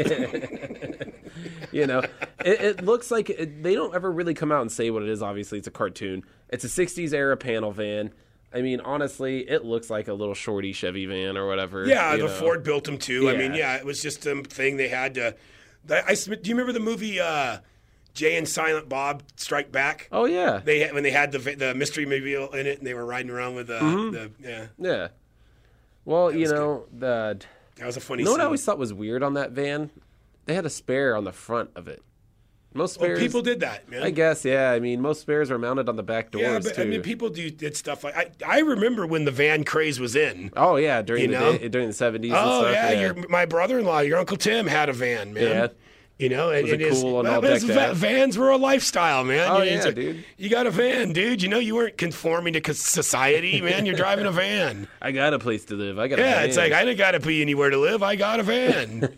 You know, it, it looks like it, they don't ever really come out and say what it is. Obviously, it's a cartoon. It's a sixties era panel van. I mean, honestly, it looks like a little shorty Chevy van or whatever. Yeah, you the know. Ford built them too. I mean, Yeah. yeah, it was just a thing they had to. I, I, do you remember the movie uh, Jay and Silent Bob Strike Back? Oh yeah, They had, when they had the the mystery mobile in it, and they were riding around with uh, Mm-hmm. the yeah. yeah. Well, you was know, the That was a funny. you know what I scene. always thought was weird on that van? They had a spare on the front of it. Most Well, spares, people did that, man. I guess, yeah. I mean, most spares are mounted on the back doors yeah, but too. I mean, people do did stuff like I. I remember when the van craze was in. oh yeah, during You the know? day, during the seventies. Oh and stuff, yeah, Your, my brother-in-law, your Uncle Tim, had a van, man. Yeah. You know, and Was it is- cool and well, all his decked va- out? vans were a lifestyle, man. Oh, You- yeah, it's a- dude. You got a van, dude. You know, you weren't conforming to co- society, man. You're driving a van. I got a place to live. I got. Yeah, a it's van. like I didn't got to be anywhere to live. I got a van.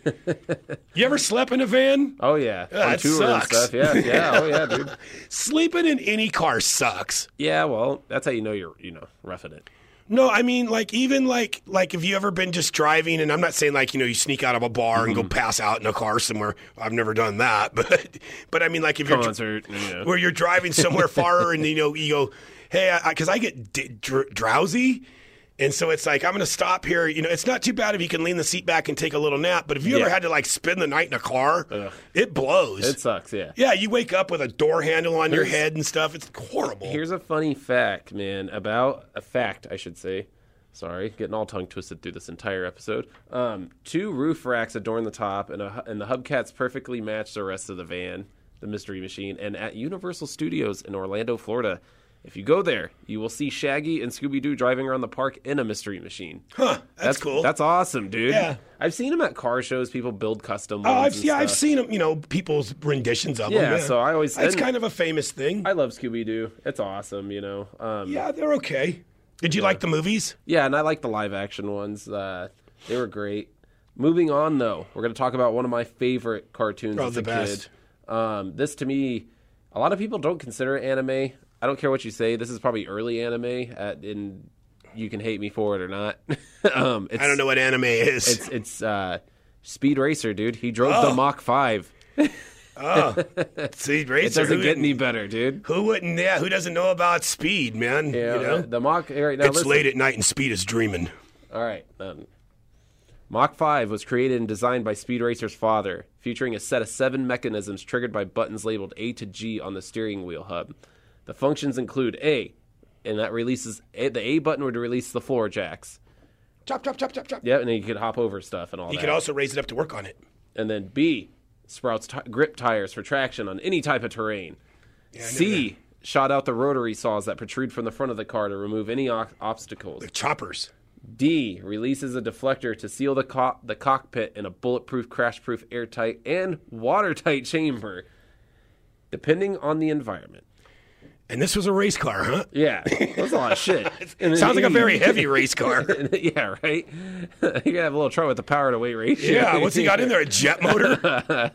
You ever slept in a van? Oh yeah, Yeah, on that tour sucks. and stuff. Yeah, yeah, oh yeah, dude. Sleeping in any car sucks. Yeah, well, that's how you know you're, you know, roughing it. No, I mean, like, even like, like, have you ever been just driving? And I'm not saying like, you know, you sneak out of a bar and go Mm-hmm. pass out in a car somewhere. I've never done that, but, but I mean, like, if you're Concert, yeah. where you're driving somewhere far and you know, you go, hey, because I, I get d- dr- drowsy. And so it's like, I'm going to stop here. You know, it's not too bad if you can lean the seat back and take a little nap. But if you Yeah. ever had to like spend the night in a car, Ugh. it blows. It sucks. Yeah. yeah, you wake up with a door handle on your Here's- head and stuff. It's horrible. Here's a funny fact, man, about a fact, I should say. Sorry, getting all tongue twisted through this entire episode. Um, two roof racks adorn the top, and, a, and the hubcaps perfectly match the rest of the van, the Mystery Machine. And at Universal Studios in Orlando, Florida, if you go there, you will see Shaggy and Scooby-Doo driving around the park in a Mystery Machine. Huh, that's, cool. That's awesome, dude. Yeah. I've seen them at car shows. People build custom Oh, ones I've, and yeah, I've stuff. seen them, you know, people's renditions of Yeah, them. so I always- It's and- kind of a famous thing. I love Scooby-Doo. It's awesome, you know. Um, yeah, they're okay. Did you like the movies? Yeah, and I like the live action ones. Uh, they were great. Moving on, though, we're going to talk about one of my favorite cartoons Oh, as the a best. kid. Um, this, to me, a lot of people don't consider it anime. I don't care what you say. This is probably early anime, at, and you can hate me for it or not. um, it's, I don't know what anime is. It's it's uh, Speed Racer, dude. He drove Oh. the Mach five. oh, see, It Racer, doesn't who get didn't- any better, dude. Who wouldn't? Yeah, who doesn't know about speed, man? Yeah, you know, the Mach right now. it's listen. late at night and speed is dreaming. All right. Um, Mach five was created and designed by Speed Racer's father, featuring a set of seven mechanisms triggered by buttons labeled A to G on the steering wheel hub. The functions include A, and that releases A, the A button would release the floor jacks. Chop, chop, chop, chop, chop. Yeah, and then you could hop over stuff and all You that. could also raise it up to work on it. And then B sprouts t- grip tires for traction on any type of terrain. Yeah, I knew C that. shot out the rotary saws that protrude from the front of the car to remove any o- obstacles. The choppers. D releases a deflector to seal the co- the cockpit in a bulletproof, crash-proof, airtight, and watertight chamber, depending on the environment. And this was a race car, huh? Yeah, that's a lot of shit. Sounds like a very heavy race car. Yeah, right? You're going to have a little trouble with the power-to-weight ratio. Yeah, what's he got in there, a jet motor?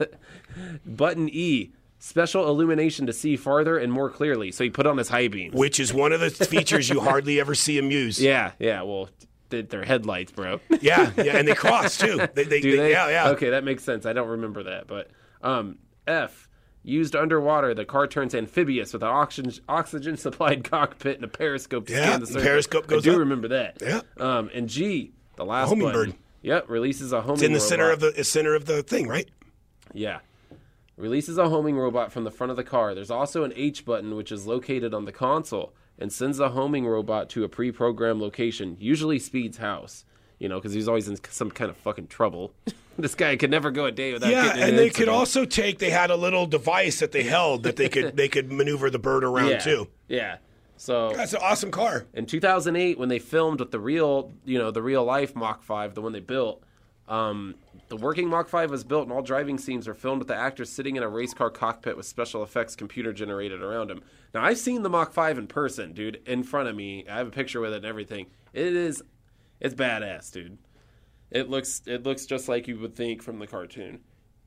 Button E, special illumination to see farther and more clearly. So he put on his high beams. Which is one of the features you hardly ever see him use. Yeah, yeah, well, th- they're headlights, bro. Yeah, yeah, and they cross, too. They, they, Do they, they? Yeah, yeah. Okay, that makes sense. I don't remember that. But um, F, used underwater, the car turns amphibious with an oxygen, oxygen-supplied cockpit and a periscope to Yeah, scan the the surface. periscope goes I do up. remember that. Yeah. Um, and G, the last Homing button. bird. Yep, releases a homing It's in the robot. center of the center of the thing, right? Yeah. Releases a homing robot from the front of the car. There's also an H button, which is located on the console, and sends the homing robot to a pre-programmed location, usually Speed's house. You know, because he's always in some kind of fucking trouble. This guy could never go a day without Yeah, getting in and an they incident. could also take. They had a little device that they held that they could they could maneuver the bird around yeah. too. Yeah. So That's an awesome car. in two thousand eight, when they filmed with the real, you know, the real life Mach five, the one they built, um, the working Mach five was built, and all driving scenes are filmed with the actors sitting in a race car cockpit with special effects computer generated around him. Now, I've seen the Mach five in person, dude, in front of me. I have a picture with it and everything. It is, it's badass, dude. It looks, it looks just like you would think from the cartoon.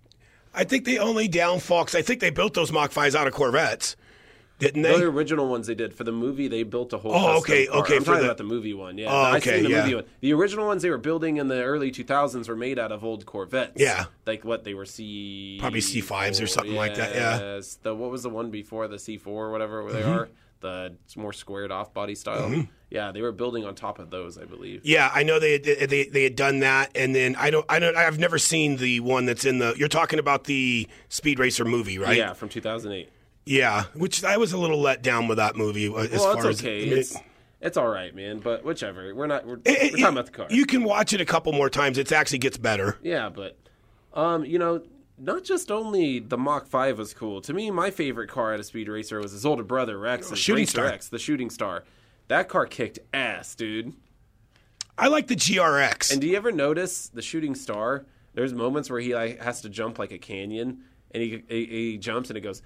I think the only downfall, because I think they built those Mach fives out of Corvettes, didn't they? The original ones they did for the movie, they built a whole. Oh, custom okay, car. okay, I'm for talking the- about the movie one. Yeah, Oh, I've okay, seen the yeah. movie one. The original ones they were building in the early two thousands were made out of old Corvettes. Yeah. like what they were C Probably C fives or something like that, yeah. Yes. The what was the one before the C four or whatever they are? The more squared off body style. Yeah, they were building on top of those, I believe. Yeah, I know they had, they they had done that, and then I don't I don't I've never seen the one that's in the. You're talking about the Speed Racer movie, right? Yeah, from two thousand eight. Yeah, which I was a little let down with that movie. uh, As Well, far it's as okay. I mean, It's it's all right, man. But whichever. We're not. We're, it- we're it- talking about the car. You can watch it a couple more times. It actually gets better. Yeah, but um, you know, not just only the Mach five was cool. To me, my favorite car at a Speed Racer was his older brother Rex's Shooting Racer Star. X, the Shooting Star. That car kicked ass, dude. I like the G R X. And do you ever notice the Shooting Star? There's moments where he like has to jump like a canyon, and he he, he jumps and it goes.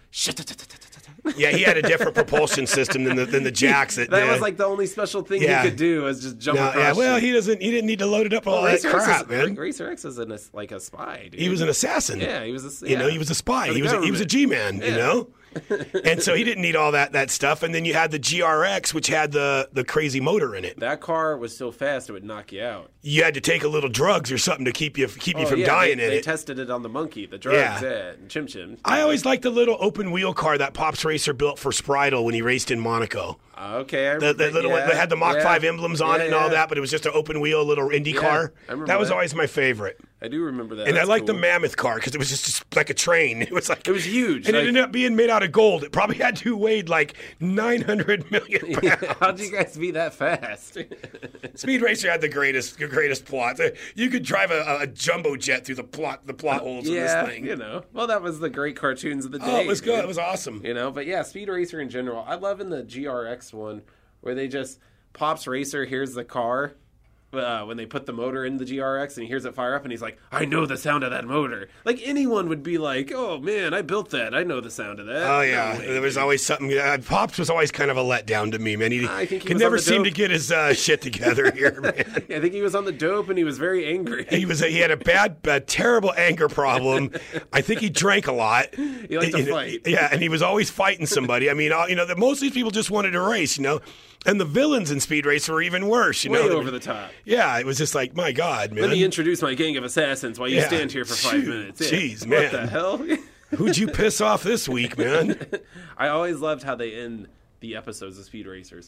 Yeah, he had a different propulsion system than the than the jacks. That, That did. was like the only special thing Yeah. he could do was just jump No, across. yeah, well, shit. he doesn't. He didn't need to load it up with all Well, that Racer X crap, is, man. Racer X is an, like a spy, dude. He was an assassin. Yeah, he was a. You know, yeah. he was a spy. For the He was a, he was a government. G man. You Yeah. know, and so he didn't need all that that stuff. And then you had the G R X, which had the the crazy motor in it. That car was so fast it would knock you out. You had to take a little drugs or something to keep you keep you Oh, from yeah, dying they, in they it. tested it on the monkey, the drugs, Yeah. yeah, and Chim Chim. I always liked the little open wheel car that Pops Racer built for Spritel when he raced in Monaco. Okay, I The, the little one yeah, that had the Mach yeah, five emblems on yeah, it and all yeah. that, but it was just an open wheel little Indy Yeah, car. I remember That was that. always my favorite. I do remember that. And That's I liked cool. the Mammoth car because it was just, just like a train. It was like It was huge. and like- it ended up being made out of gold. It probably had to weighed like nine hundred million pounds. How'd you guys be that fast? Speed Racer had the greatest, the greatest plot. You could drive a, a jumbo jet through the plot, the plot holes yeah, in this thing. you know. Well, that was the great cartoons of the day. Oh, it was good. dude. It was awesome. You know, but yeah, Speed Racer in general. I love in the G R X one where they just Pops Racer hears the car uh, when they put the motor in the G R X and he hears it fire up and he's like, I know the sound of that motor. Like anyone would be like, oh man, I built that. I know the sound of that. Oh No yeah, way, there was dude. always something. Uh, Pops was always kind of a letdown to me, man. He, I think he could was never on the seem to dope. get his uh, shit together here, man. I think he was on the dope and he was very angry. He was he had a bad, a terrible anger problem. I think he drank a lot. He liked to You know, fight. Yeah, and he was always fighting somebody. I mean, all, you know, the, most of these people just wanted to race, you know. And the villains in Speed Racer were even worse, you Way know. over the top. Yeah, it was just like, my God, man. Let me introduce my gang of assassins while you Yeah. stand here for five Shoot, minutes. Yeah. jeez, What man. the hell? Who'd you piss off this week, man? I always loved how they end the episodes of Speed Racers.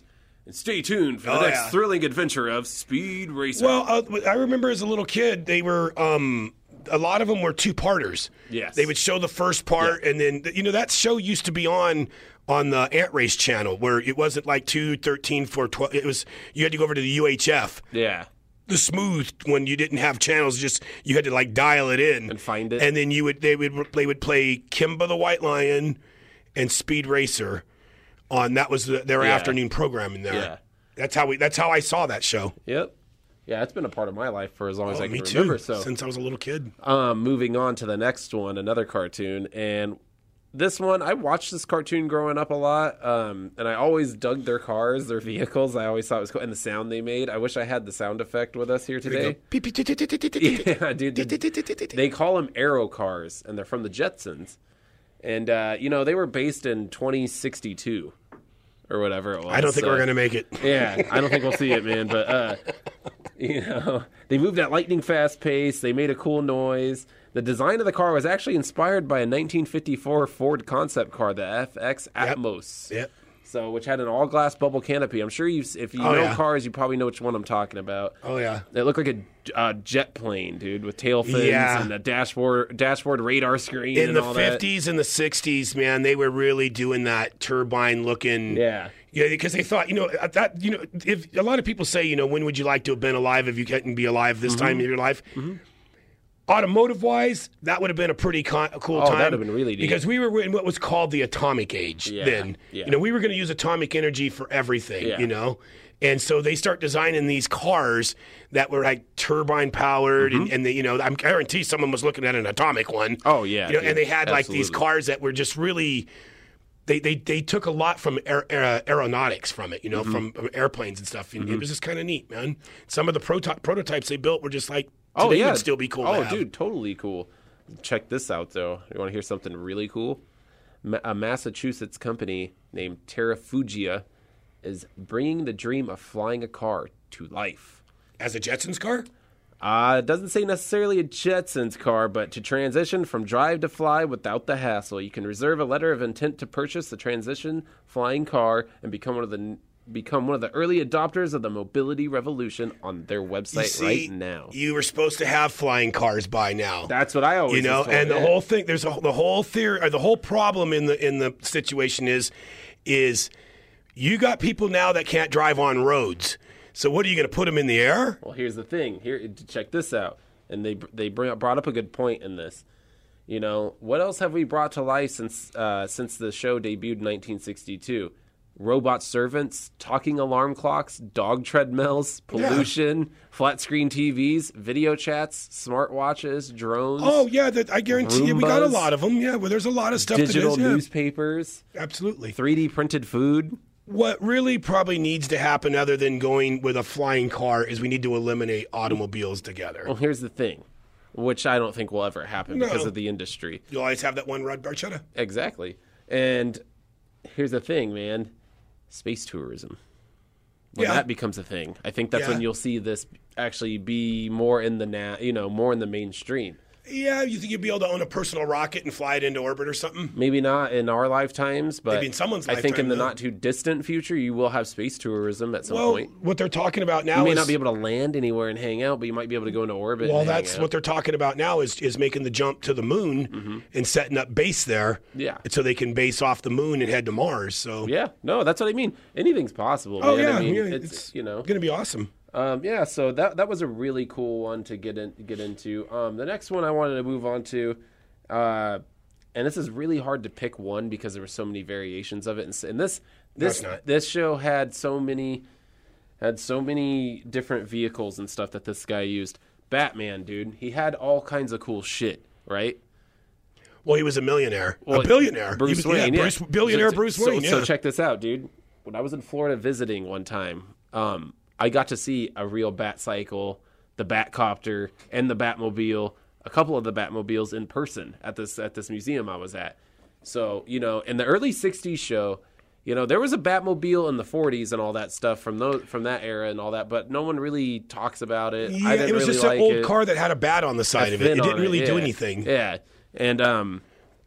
And stay tuned for the Oh, next yeah. thrilling adventure of Speed Racer. Well, uh, I remember as a little kid, they were um, a lot of them were two-parters. Yes. They would show the first part, Yeah. and then you know that show used to be on on the Ant Race channel, where it wasn't like two, thirteen, four, twelve. It was you had to go over to the U H F. yeah. The smooth when you didn't have channels, just you had to like dial it in And find it. and then you would they would they would play Kimba the White Lion and Speed Racer on that was the, their Yeah. afternoon programming there. Yeah. That's how we. That's how I saw that show. Yep. Yeah, it's been a part of my life for as long as Oh, I can me too. remember. So, Since I was a little kid. um, moving on to the next one, another cartoon, and this one I watched this cartoon growing up a lot, um, and I always dug their cars, their vehicles. I always thought it was cool, and the sound they made. I wish I had the sound effect with us here today. Yeah, dude. the- They call them Aero cars, and they're from the Jetsons, and uh, you know they were based in twenty sixty-two. Or whatever it was. I don't think so- we're gonna make it. Yeah, I don't think we'll see it, man. But uh, you know, they moved at lightning fast pace. They made a cool noise. The design of the car was actually inspired by a nineteen fifty-four Ford concept car, the F X Atmos. Yep. So, which had an all glass bubble canopy. I'm sure you, if you Oh, know yeah. cars, you probably know which one I'm talking about. Oh yeah. It looked like a uh, jet plane, dude, with tail fins Yeah. and a dashboard dashboard radar screen In and the all that. fifties and the sixties, man, they were really doing that turbine looking. Yeah. Yeah, because they thought, you know, at that, you know, if a lot of people say, you know, when would you like to have been alive if you couldn't be alive this Mm-hmm. time in your life? Automotive wise, that would have been a pretty con- a cool Oh, time. that'd have been really neat. Because we were in what was called the atomic age Yeah, then. yeah. You know, we were going to use atomic energy for everything, Yeah. you know? And so they start designing these cars that were like turbine powered, and, and they, you know, I'm guarantee someone was looking at an atomic one. Mm-hmm. Oh, yeah, you know, dude. and they had like these Absolutely. cars that were just really. They, they, they took a lot from aer, aer, aeronautics from it, you know, Mm-hmm. from, from airplanes and stuff. And it was just kind of neat, man. Some of the proto- prototypes they built were just like, Oh, today yeah. would still be cool. Oh, to have. dude, totally cool. Check this out, though. You want to hear something really cool? Ma- a Massachusetts company named Terrafugia is bringing the dream of flying a car to life. As a Jetsons car? Uh, it doesn't say necessarily a Jetsons car, but to transition from drive to fly without the hassle. You can reserve a letter of intent to purchase the transition flying car and become one of the become one of the early adopters of the mobility revolution on their website See, right now. You were supposed to have flying cars by now. That's what I always you know, was told, and the yeah. whole thing. There's a, the whole theory, or the whole problem in the in the situation is, is you got people now that can't drive on roads. So what are you going to put them in the air? Well, here's the thing. Here, check this out. And they they bring up, brought up a good point in this. You know, what else have we brought to life since uh, since the show debuted in nineteen sixty-two? Robot servants, talking alarm clocks, dog treadmills, pollution, flat screen T Vs, video chats, smartwatches, drones, Oh yeah, that, I guarantee you, we got a Roombas. lot of them. Yeah, well, there's a lot of stuff. digital that is, yeah. newspapers, Absolutely. three D printed food. What really probably needs to happen, other than going with a flying car, is we need to eliminate automobiles together. Well, here's the thing, which I don't think will ever happen because No. of the industry. You always have that one Rod Barchetta. Exactly. And here's the thing, man. Space tourism. When Yeah. that becomes a thing, I think that's Yeah. when you'll see this actually be more in the na- you know, more in the mainstream. Yeah, you think you'd be able to own a personal rocket and fly it into orbit or something? Maybe not in our lifetimes, but Maybe in someone's I think in lifetime, the though. not too distant future, you will have space tourism at some Well, point. what they're talking about now You may is not be able to land anywhere and hang out, but you might be able to go into orbit. well, and hang that's out. what they're talking about now is is making the jump to the moon and setting up base there. Yeah. so they can base off the moon and head to Mars. So Yeah, no, that's what I mean. Anything's possible. oh man. yeah, I mean, yeah, it's, you know, gonna be awesome. Um, yeah, so that that was a really cool one to get in, get into. Um, the next one I wanted to move on to, uh, and this is really hard to pick one because there were so many variations of it. And, s- and this this it's not. this show had so many had so many different vehicles and stuff that this guy used. Batman, dude, he had all kinds of cool shit, right? Well, he was a millionaire, Well, a billionaire. Bruce He was- Wayne, yeah, yeah. Bruce, billionaire So- Bruce so, Wayne. Yeah. So check this out, dude. When I was in Florida visiting one time, um, I got to see a real Bat Cycle, the Batcopter, and the Batmobile, a couple of the Batmobiles in person at this at this museum I was at. So, you know, in the early sixties show, you know, there was a Batmobile in the forties and all that stuff from those, from that era and all that, but no one really talks about it. yeah, I didn't it was really just like an old it. car that had a bat on the side of it. Fin It didn't on really do yeah. anything. Yeah, and um,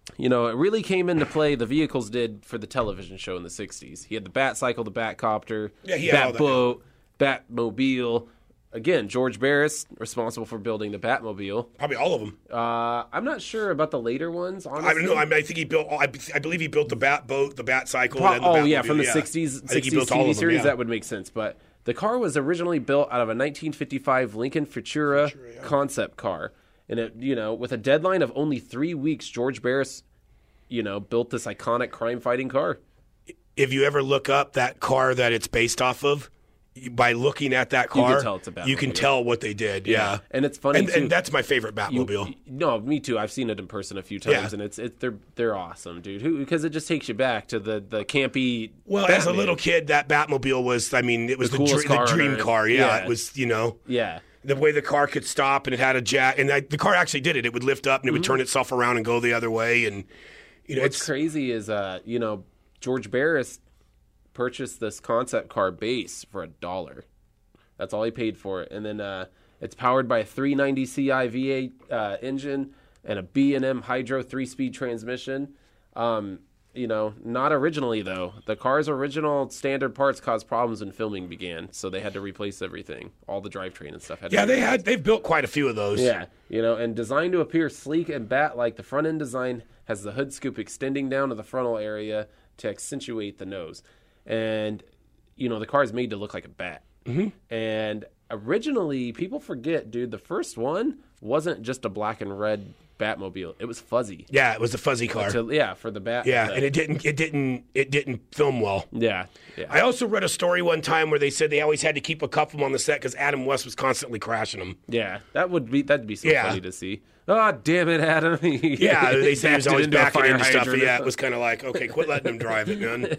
you know, it really came into play, the vehicles did, for the television show in the sixties. He had the Batcycle, the Batcopter, Yeah, he had all that. Batboat, Batmobile. Again, George Barris, responsible for building the Batmobile. Probably all of them. Uh, I'm not sure about the later ones, honestly. I don't know. I, mean, I think he built. I, I believe he built the Batboat, the Batcycle, Pro- and the oh, Batmobile. yeah, from the yeah. sixties, I think he sixties built T all V of them, series, yeah. that would make sense. But the car was originally built out of a nineteen fifty-five Lincoln Futura, Futura, yeah. concept car. And, it, you know, with a deadline of only three weeks, George Barris, you know, built this iconic crime-fighting car. If you ever look up that car that it's based off of, by looking at that car, You can tell it's a Batmobile. you can tell what they did. Yeah, And it's funny, and, too. and that's my favorite You- Batmobile. no, me too. I've seen it in person a few times, Yeah. and it's it, they're they're awesome, dude. Who because it just takes you back to the the campy. Well, as a Batman. little kid, that Batmobile was, I mean, it was The the, coolest dre- car the on dream Earth. car. Yeah, Yeah. it was, you know, yeah, the way the car could stop and it had a jack, and that, the car actually did it. It would lift up and it would turn itself around and go the other way, and you know, what's it's crazy is uh you know George Barris purchased this concept car base for a dollar. That's all he paid for it, and then uh, it's powered by a three ninety C I V eight uh, engine and a B and M Hydro three-speed transmission. Um, you know, not originally though. The car's original standard parts caused problems when filming began, so they had to replace everything. All the drivetrain and stuff had. To yeah, be they had they've built quite a few of those. Yeah, you know, and designed to appear sleek and bat-like, the front-end design has the hood scoop extending down to the frontal area to accentuate the nose. And, you know, the car is made to look like a bat. Mm-hmm. And originally, people forget, dude, the first one wasn't just a black and red Batmobile. It was fuzzy. Yeah, it was a fuzzy car. To, yeah, for the bat. Yeah, the- and it didn't it didn't it didn't film well. Yeah, yeah. I also read a story one time where they said they always had to keep a couple of them on the set because Adam West was constantly crashing them. yeah, that would be that'd be so Yeah. funny to see. Oh, damn it, Adam! Yeah, they said he was Backed it always into a backing fire into stuff. hydrant. Yeah, it was kind of like, okay, quit letting him drive it, man.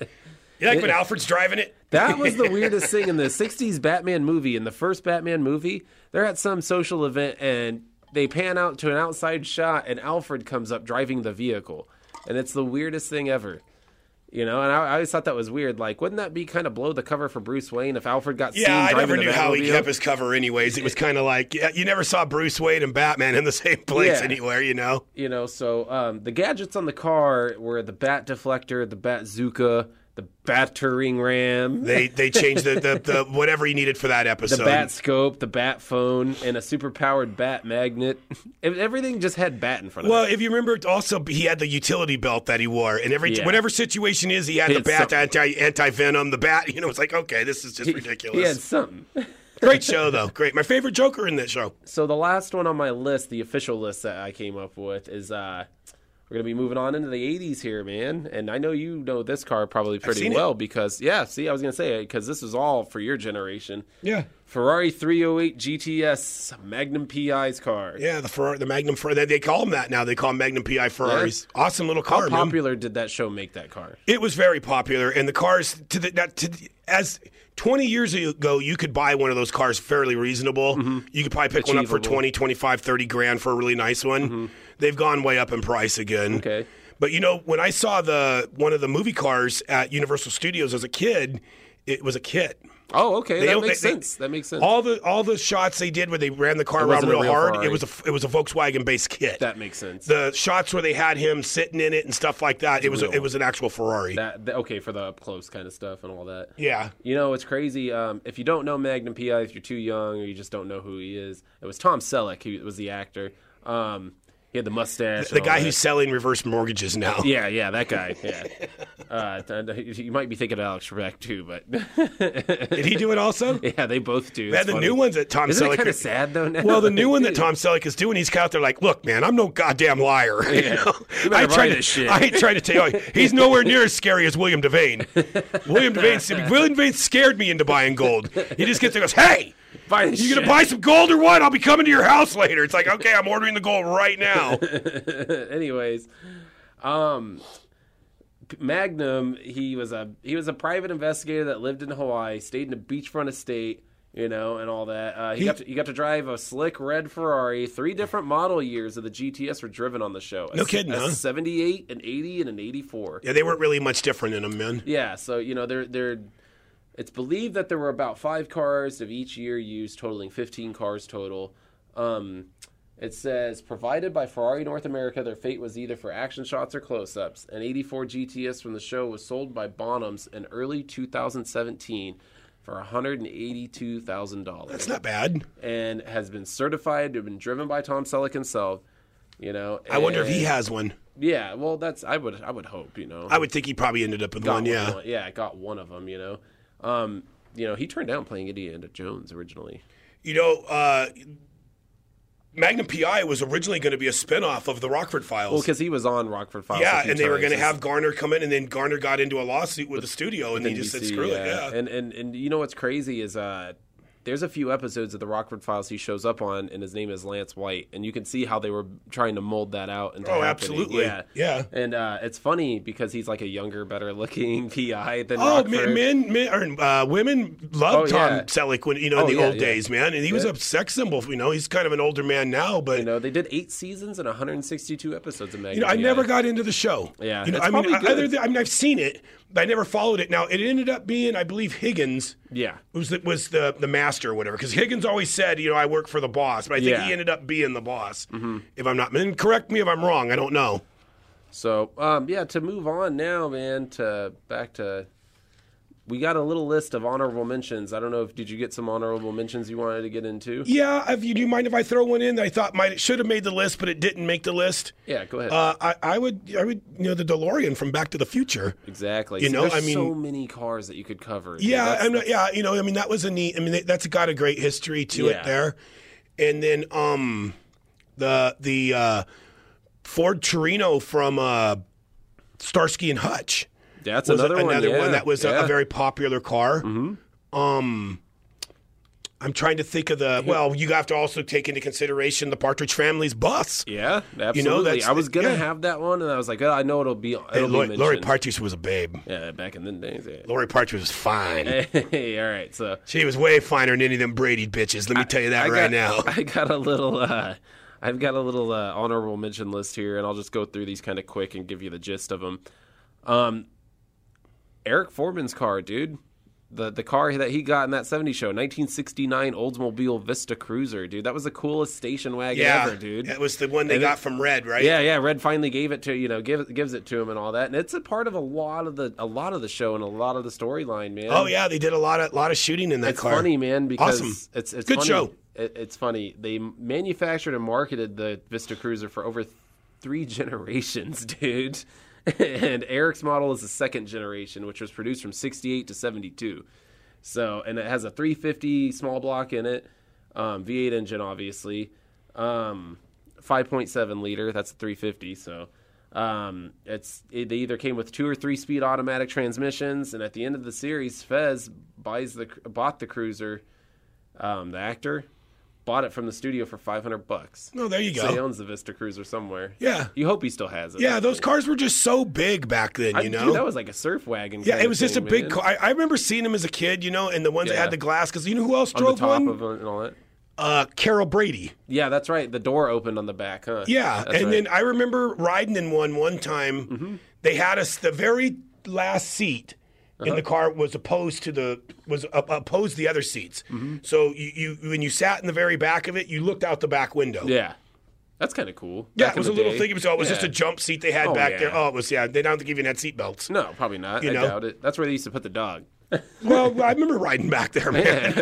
You like when Alfred's driving it? That was the weirdest thing in the sixties Batman movie. In the first Batman movie, they're at some social event and they pan out to an outside shot and Alfred comes up driving the vehicle. And it's the weirdest thing ever. You know, and I, I always thought that was weird. Like, wouldn't that be kind of blow the cover for Bruce Wayne if Alfred got seen Yeah, I driving never the knew how he Batmobile? kept his cover. Anyways, it was kind of like yeah, you never saw Bruce Wayne and Batman in the same place Yeah. anywhere. You know? You know, so um, the gadgets on the car were the Bat Deflector, the Bat-Zooka, the Battering Ram. They they changed the, the, the whatever he needed for that episode. The bat scope, the bat phone, and a super-powered bat magnet. Everything just had bat in front of Well, it. if you remember, also he had the utility belt that he wore, and every Yeah. whatever situation is, he had He the had bat something. anti anti venom, the bat. You know, it's like okay, this is just He- ridiculous. He had something. Great show though, great. My favorite Joker in that show. So the last one on my list, the official list that I came up with, is uh, we're going to be moving on into the eighties here, man. And I know you know this car probably pretty seen it. well because, yeah, see, I was going to say it because this is all for your generation. Yeah, Ferrari three oh eight G T S Magnum P I's car. yeah. The Ferrari, the Magnum Ferrari. They call them that now. They call them Magnum P I Ferraris. Awesome little How car, man. popular did that show make that car? It was very popular, and the cars to the that, to the, as twenty years ago, you could buy one of those cars fairly reasonable. You could probably pick one up for Achievable. twenty, twenty-five, thirty grand for a really nice one. They've gone way up in price again. Okay. But you know, when I saw the one of the movie cars at Universal Studios as a kid, it was a kit. Oh, okay. They- that they- makes they- sense. That makes sense. All the all the shots they did where they ran the car It around wasn't a real real hard, Ferrari. it was a it was a Volkswagen based kit. that makes sense. The shots where they had him sitting in it and stuff like that, it was a, real. it was an actual Ferrari. that, that okay for the up close kind of stuff and all that. yeah. You know, it's crazy. Um, if you don't know Magnum P I, if you're too young or you just don't know who he is, it was Tom Selleck who was the actor. Um, he had the mustache. The and all guy that. who's selling reverse mortgages now. Yeah, yeah, that guy. Yeah. Uh, th- you might be thinking of Alex Trebek too, but Did he do it also? yeah, they both do. Man, It's the funny. new ones that Tom Isn't Selleck. it kind of sad though? Now? Well, the new one that Tom Selleck is doing, he's out there like, look, man, I'm no goddamn liar. You Yeah. know? You better I ain't buy trying this to, shit. I ain't trying to tell you, he's nowhere near as scary as William Devane. William Devane, William Devane scared me into buying gold. He just gets there and goes, hey, Buy this you gonna shit. buy some gold or what? I'll be coming to your house later. It's like, okay, I'm ordering the gold right now. Anyways, um, Magnum, he was a he was a private investigator that lived in Hawaii, stayed in a beachfront estate, you know, and all that. Uh, he, He- got to, he got to drive a slick red Ferrari. Three different model years of the G T S were driven on the show. No A- kidding, a huh? seventy-eight, an eighty, and an eighty-four. Yeah, they weren't really much different in them, man. Yeah, so you know they're they're. It's believed that there were about five cars of each year used, totaling fifteen cars total. Um, It says, provided by Ferrari North America, their fate was either for action shots or close-ups. An eighty-four G T S from the show was sold by Bonhams in early two thousand seventeen for one hundred eighty-two thousand dollars. That's not bad. And has been certified to have been driven by Tom Selleck himself. You know, I wonder if he has one. Yeah, well, that's I would I would hope. You know, I would think he probably ended up with got one. Yeah, one, yeah, got one of them. You know, um, you know, he turned down playing Indiana Jones originally. You know, uh, Magnum P I was originally going to be a spinoff of the Rockford Files. Well, because he was on Rockford Files. Yeah, a few and they were going to times. have Garner come in, and then Garner got into a lawsuit with, with the studio, and they just said, "Screw yeah. it." Yeah, and and and you know what's crazy is uh, there's a few episodes of the Rockford Files he shows up on, and his name is Lance White, and you can see how they were trying to mold that out into Oh, happening. absolutely. Yeah, Yeah. And uh, it's funny because he's like a younger, better-looking P I than Oh, Rockford. men, men, or uh, women loved Oh, Tom yeah. Selleck when you know in Oh, the yeah, old yeah. days, man, and he was Yeah. a sex symbol. You know, he's kind of an older man now, but You know, they did eight seasons and one hundred sixty-two episodes of Magnum You know, I P I. never got into the show. Yeah, you know, it's I mean, probably good. other than, I mean, I've seen it, but I never followed it. Now, it ended up being, I believe, Higgins. Yeah. was the, was the the master or whatever. Because Higgins always said, you know, I work for the boss, but I think Yeah. he ended up being the boss. Mm-hmm. If I'm not, and correct me if I'm wrong. I don't know. So, um, yeah, to move on now, man, to back to, we got a little list of honorable mentions. I don't know if, did you get some honorable mentions you wanted to get into? Yeah, if you do you mind if I throw one in that I thought might should have made the list, but it didn't make the list? Yeah, go ahead. Uh, I, I would, I would, you know, the DeLorean from Back to the Future. Exactly. you See, know, there's I mean- so many cars that you could cover. dude. Yeah, That's- I'm not, yeah, you know, I mean, that was a neat. I mean, that's got a great history to Yeah. it there. And then um, the the uh, Ford Torino from uh, Starsky and Hutch that's was another, a, one, another yeah. one that was a, yeah. a very popular car. Mm-hmm. Um, I'm trying to think of the. Well, you have to also take into consideration the Partridge Family's bus. Yeah, absolutely. You know, that's I was the- going to yeah. have that one, and I was like, oh, I know it'll be, it'll Hey, be Lori, mentioned. Lori Partridge was a babe. Yeah, back in the days. Yeah. Lori Partridge was fine. Hey, all right, so. She was way finer than any of them Brady bitches. Let me tell you that I right got, now. I got a little, uh, I've got a little uh, honorable mention list here, and I'll just go through these kind of quick and give you the gist of them. Um, Eric Foreman's car, dude. The the car that he got in that seventies show, nineteen sixty-nine Oldsmobile Vista Cruiser, dude. That was the coolest station wagon Yeah, ever, dude. it was the one they And got it- from Red, right? Yeah, yeah. Red finally gave it to you know, give, gives it to him and all that, and it's a part of a lot of the a lot of the show and a lot of the storyline, man. Oh yeah, they did a lot of lot of shooting in that It's car. funny, man, because Awesome. it's it's Good funny. show. It, it's funny. They manufactured and marketed the Vista Cruiser for over th- three generations, dude. And Eric's model is the second generation, which was produced from sixty-eight to seventy-two. So, and it has a three fifty small block in it, um, V eight engine, obviously, um, five point seven liter. That's a three fifty. So, um, it's it, they either came with two or three speed automatic transmissions. And at the end of the series, Fez buys the bought the cruiser. Um, the actor bought it from the studio for five hundred bucks. Oh, there you So he go. owns the Vista Cruiser somewhere. Yeah. You hope he still has it. Yeah, those cars were just so big back then, I, you know. dude, that was like a surf wagon. yeah, kind it of was just a thing, big man. car. I, I remember seeing them as a kid, you know, and the ones that Yeah. had the glass. Because you know who else On the drove top one? of it and all that. Uh, Carol Brady. Yeah, that's right. The door opened on the back, huh? Yeah, That's and right. then I remember riding in one one time. Mm-hmm. They had us the very last seat Uh-huh. in the car was opposed to the was up, opposed the other seats. Mm-hmm. So you, you when you sat in the very back of it, you looked out the back window. Yeah. That's kind of cool. Yeah, Back it was in a the little day. thing. So it was Yeah. just a jump seat they had Oh, back yeah. there. Oh, it was yeah. They don't think even had seat belts. No, probably not. You I know? doubt it. That's where they used to put the dog. Well, I remember riding back there, man.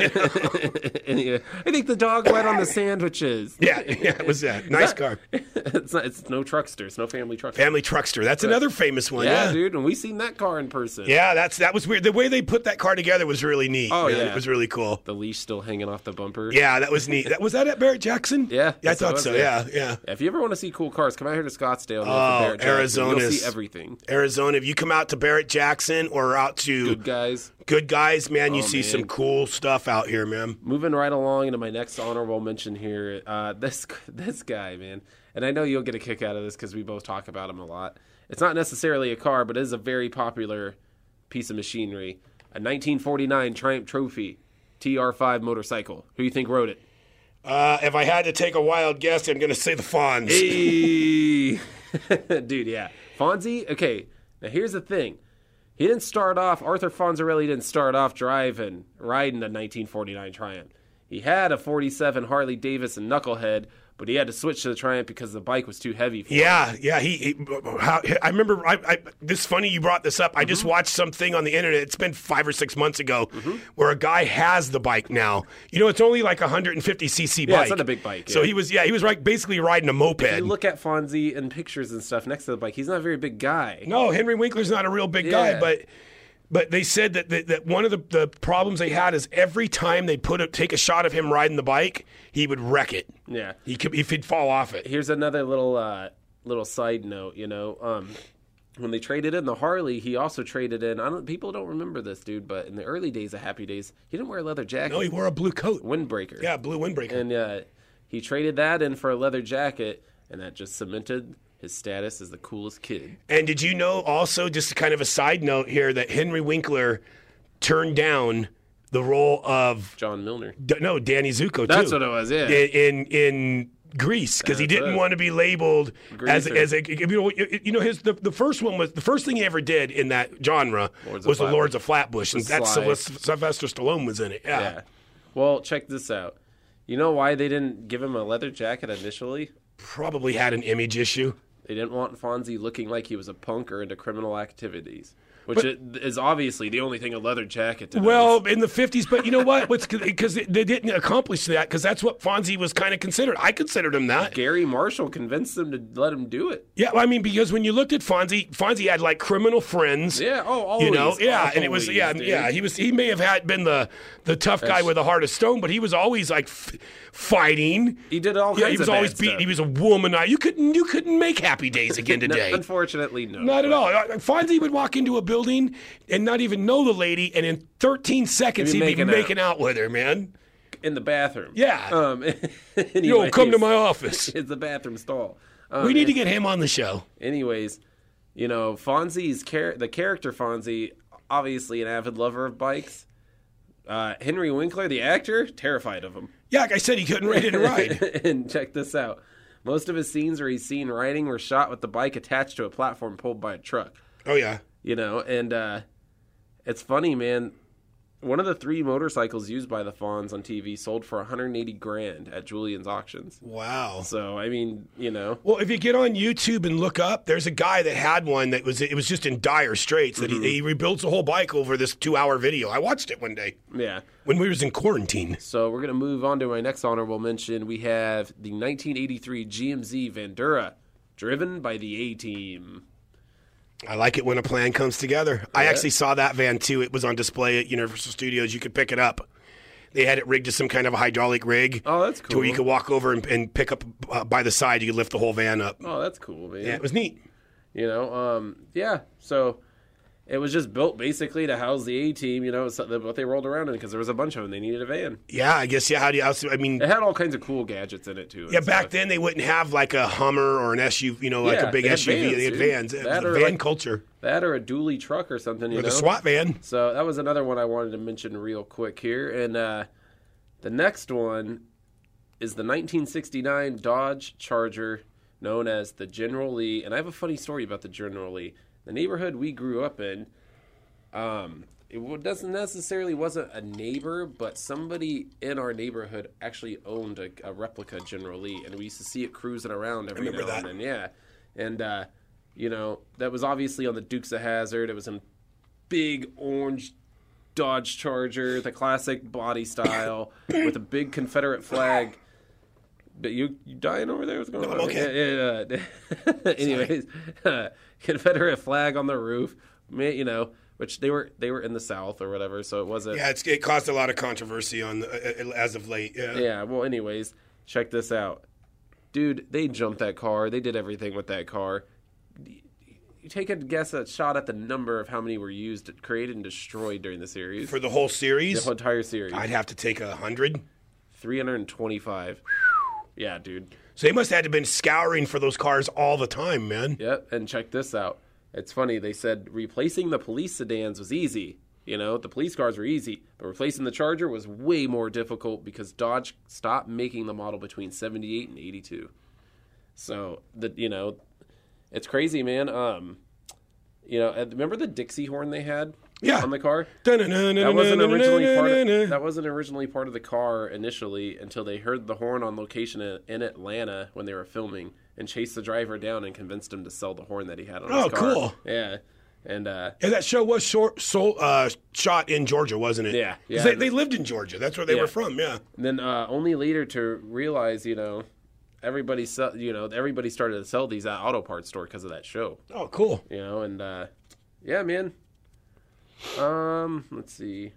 And, yeah, I think the dog went on the sandwiches. yeah, yeah, it was that nice car. it's not. It's no truckster. It's no family truckster. Family Truckster. That's another famous one. yeah, Yeah, dude. And we seen that car in person. Yeah, that's that was weird. The way they put that car together was really neat. Oh, man. yeah. It was really cool. The leash still hanging off the bumper. Yeah, that was neat. That was that at Barrett Jackson? Yeah, yeah I yes, it thought was, so. yeah. Yeah, yeah. If you ever want to see cool cars, come out here to Scottsdale. and Oh, Barrett Jackson. Arizona's- You'll see everything. Arizona. If you come out to Barrett Jackson or out to Good guys. Good Guys, man, you Oh, see man. some cool stuff out here, man. Moving right along into my next honorable mention here, uh, this this guy, man, and I know you'll get a kick out of this because we both talk about him a lot. It's not necessarily a car, but it is a very popular piece of machinery. A nineteen forty-nine Triumph Trophy T R five motorcycle. Who do you think wrote it? Uh, if I had to take a wild guess, I'm going to say the Fonz. Hey, dude, yeah, Fonzie. Okay, now here's the thing. He didn't start off, Arthur Fonzarelli didn't start off driving, riding a nineteen forty-nine Triumph. He had a forty-seven Harley Davidson Knucklehead, but he had to switch to the Triumph because the bike was too heavy for Yeah, him. yeah. He, he how, I remember. I, I, this is funny you brought this up. I mm-hmm. just watched something on the internet. It's been five or six months ago, mm-hmm. where a guy has the bike now. You know, it's only like a one hundred fifty c c bike. Yeah, it's not a big bike. So yeah. he was, yeah, he was right, basically riding a moped. If you look at Fonzie and pictures and stuff next to the bike, he's not a very big guy. No, Henry Winkler's not a real big Yeah. guy, but. But they said that, that, that one of the, the problems they had is every time they put a, take a shot of him riding the bike, he would wreck it. Yeah, he could if he'd fall off it. Here's another little uh, little side note. You know, um, when they traded in the Harley, he also traded in. I don't. People don't remember this, dude, but in the early days of Happy Days, he didn't wear a leather jacket. No, he wore a blue coat, windbreaker. Yeah, blue windbreaker. And uh, he traded that in for a leather jacket, and that just cemented his status as the coolest kid. And did you know also, just kind of a side note here, that Henry Winkler turned down the role of John Milner. D- no, Danny Zuko, too. That's what it was, yeah. In in Grease, because he didn't right. want to be labeled as Greaser. as a, you know you know his the, the first one was the first thing he ever did in that genre Lords was of the Lords of Flatbush, and that's Sly. Sylvester, Sylvester Stallone was in it. Yeah. Yeah. Well, check this out. You know why they didn't give him a leather jacket initially? Probably had an image issue. They didn't want Fonzie looking like he was a punk or into criminal activities, which but, is obviously the only thing a leather jacket did. Well, in the fifties, but you know what? Because they didn't accomplish that, because that's what Fonzie was kind of considered. I considered him that. Gary Marshall convinced them to let him do it. Yeah, well, I mean, because when you looked at Fonzie, Fonzie had like criminal friends. Yeah, oh, always. You know, yeah, always, and it was, yeah, dude. yeah. He was, he may have had been the the tough guy That's, with a heart of stone, but he was always like f- fighting. He did all kinds Yeah, he was of always bad beaten. stuff. He was a womanizer. You couldn't, you couldn't make Happy Days again today. No, unfortunately, no. Not at all. Fonzie would walk into a building and not even know the lady, and in thirteen seconds He'd he'd be be making making out with her, man. In the bathroom. Yeah. Um, Yo, come to my office. It's the bathroom stall. Um, we need to get him on the show. Anyways, you know, Fonzie's char- the character Fonzie, obviously an avid lover of bikes. Uh, Henry Winkler, the actor, terrified of him. Yeah, like I said, he couldn't ride to ride. And check this out. Most of his scenes where he's seen riding were shot with the bike attached to a platform pulled by a truck. Oh, yeah. You know, and uh, it's funny, man. One of the three motorcycles used by the Fonz on T V sold for one hundred eighty grand at Julian's auctions. Wow. So, I mean, you know. Well, if you get on YouTube and look up, there's a guy that had one that was, it was just in dire straits. That mm-hmm. he, he rebuilds the whole bike over this two-hour video. I watched it one day. Yeah. When we was in quarantine. So we're going to move on to my next honorable mention. We have the nineteen eighty-three G M Z Vandura, driven by the A-Team. I like it when a plan comes together. Yeah. I actually saw that van, too. It was on display at Universal Studios. You could pick it up. They had it rigged to some kind of a hydraulic rig. Oh, that's cool. To where you could walk over and, and pick up uh, by the side. You could lift the whole van up. Oh, that's cool, man. Yeah, it was neat. You know, um, yeah. So it was just built basically to house the A-Team, you know, so what they rolled around in, because there was a bunch of them. They needed a van. Yeah, I guess, yeah. How do you, I mean... It had all kinds of cool gadgets in it, too. Yeah, back stuff. then they wouldn't have like a Hummer or an S U V, you know, like yeah, a big they had S U V. vans, they had dude. vans. It That was or van like, culture. That or a dually truck or something, you or know. the SWAT van. So that was another one I wanted to mention real quick here. And uh, the next one is the nineteen sixty-nine Dodge Charger, known as the General Lee. And I have a funny story about the General Lee. The neighborhood we grew up in, um, it doesn't necessarily wasn't a neighbor, but somebody in our neighborhood actually owned a, a replica General Lee, and we used to see it cruising around every now that. and then. Yeah, and uh, you know, that was obviously on the Dukes of Hazzard. It was in big orange Dodge Charger, the classic body style with a big Confederate flag. But you you dying over there? What's going no, on? I'm okay. Yeah, yeah. Anyways, uh, Confederate flag on the roof. You know, which they were they were in the South or whatever, so it wasn't. Yeah, it's, it caused a lot of controversy on uh, as of late. Yeah. Yeah. Well, anyways, check this out, dude. They jumped that car. They did everything with that car. You take a guess, a shot at the number of how many were used, created, and destroyed during the series For the whole series, the whole entire series. I'd have to take a hundred. Three hundred and twenty-five. Yeah, dude. So they must have had been scouring for those cars all the time, man. Yep. And check this out. It's funny. They said replacing the police sedans was easy. You know, the police cars were easy, but replacing the Charger was way more difficult because Dodge stopped making the model between seventy-eight and eighty-two. So the you know, it's crazy, man. Um, you know, remember the Dixie horn they had? Yeah. on the car. That That wasn't originally part of, that wasn't originally part of the car initially until they heard the horn on location in, in Atlanta when they were filming and chased the driver down and convinced him to sell the horn that he had on Oh, his car. cool. Yeah. And uh, Yeah, that show was short, so, uh, shot in Georgia, wasn't it? Yeah, 'Cause yeah. They, they lived in Georgia. That's where they Yeah. were from. Yeah. then uh, only later to realize, you know, everybody sell, you know, everybody started to sell these at auto parts store because of that show. Oh, cool. You know, and uh, yeah, man. Um, let's see.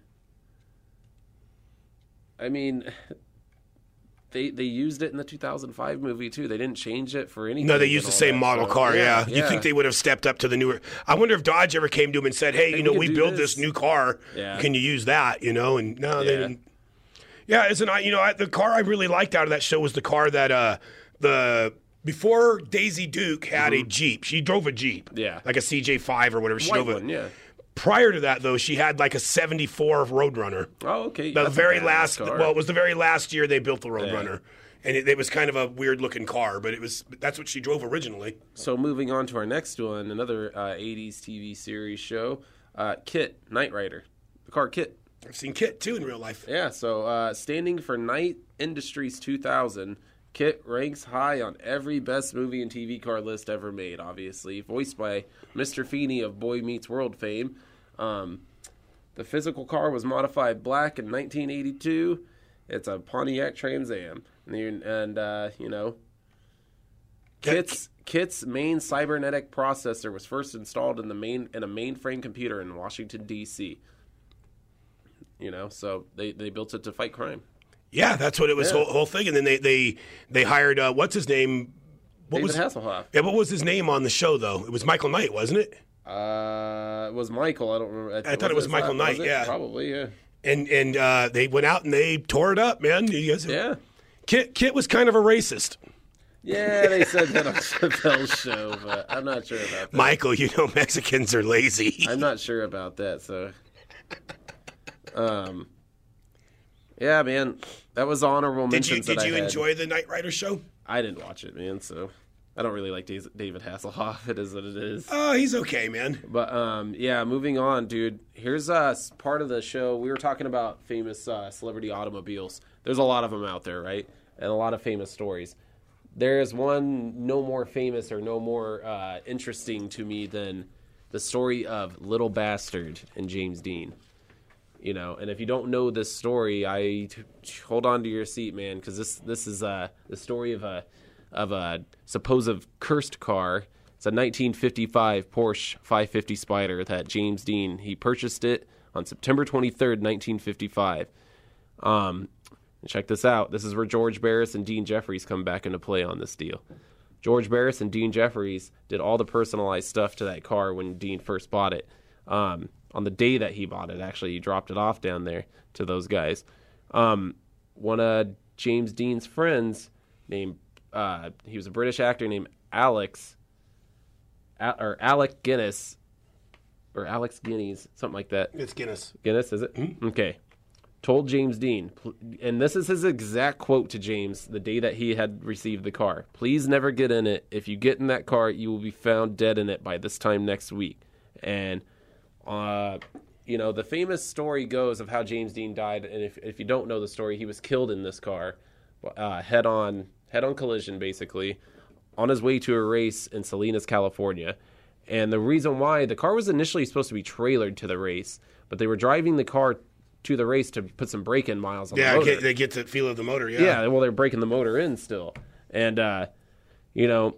I mean, they they used it in the two thousand five movie too. They didn't change it for anything. No, they used and the all same that, model so- car. Yeah. yeah. You think they would have stepped up to the newer? I wonder if Dodge ever came to them and said, "Hey, Hey, you know, we we could do built this." this new car. Yeah. Can you use that?" You know, and no, they Yeah. didn't. Yeah, isn't I? You know, I, the car I really liked out of that show was the car that uh the. Before Daisy Duke had a Jeep, she drove a Jeep. Mm-hmm. Yeah. Like a C J five or whatever. She White drove a, one, yeah. Prior to that, though, she had like a seventy-four Roadrunner. Oh, okay. The That's a very badass last, car. well, it was the very last year they built the Roadrunner, and it, it was kind of a weird-looking car, but it was that's what she drove originally. So moving on to our next one, another uh, eighties T V series show, uh, Kit, Knight Rider, the car Kit. I've seen Kit too in real life. Yeah, so uh, standing for Knight Industries two thousand, Kit ranks high on every best movie and T V car list ever made, obviously. Voiced by Mister Feeney of Boy Meets World fame. Um, the physical car was modified black in nineteen eighty-two. It's a Pontiac Trans Am. And, you- and uh, you know, Kit's, Kit's main cybernetic processor was first installed in the main in a mainframe computer in Washington, D C You know, so they, they built it to fight crime. Yeah, that's what it was, Yeah. whole, whole thing. And then they they they hired uh, what's his name? What David was Hasselhoff. Yeah, what was his name on the show though? It was Michael Knight, wasn't it? Uh, it was Michael. I don't remember. I thought it was Michael Knight, it? yeah. Probably, yeah. And and uh, they went out and they tore it up, man. You guys, Yeah. Kit Kit was kind of a racist. Yeah, they said that on Chappelle's show, but I'm not sure about that. Michael, you know Mexicans are lazy. I'm not sure about that, so. Um. Yeah, man, that was honorable Did you mentions did that you I had. enjoy the Knight Rider show? I didn't watch it, man, so I don't really like Daz- David Hasselhoff. It is what it is. Oh, he's okay, man. But um, yeah, moving on, dude. Here's uh s- part of the show. We were talking about famous uh, celebrity automobiles. There's a lot of them out there, right? And a lot of famous stories. There's one no more famous or no more uh, interesting to me than the story of Little Bastard and James Dean. You know, and if you don't know this story, I t- hold on to your seat, man, because this this is uh, the story of a of a supposed cursed car. It's a nineteen fifty-five Porsche five fifty Spider that James Dean he purchased it on September twenty-third, nineteen fifty-five. Um, check this out. This is where George Barris and Dean Jeffries come back into play on this deal. George Barris and Dean Jeffries did all the personalized stuff to that car when Dean first bought it. Um, on the day that he bought it, actually, he dropped it off down there to those guys. Um, one of James Dean's friends named, uh, he was a British actor named Alex, Al- or Alec Guinness, or Alex Guinness, something like that. It's Guinness. Guinness, is it? Mm-hmm. Okay. Told James Dean, pl- and this is his exact quote to James the day that he had received the car. Please never get in it. If you get in that car, you will be found dead in it by this time next week. And, uh, you know, the famous story goes of how James Dean died. And if, if you don't know the story, he was killed in this car, uh, head on, head on collision, basically, on his way to a race in Salinas, California. And the reason why the car was initially supposed to be trailered to the race, but they were driving the car to the race to put some break-in miles on Yeah, the motor. get, they get the feel of the motor. Yeah. Yeah, well, they're breaking the motor in still. And, uh, you know,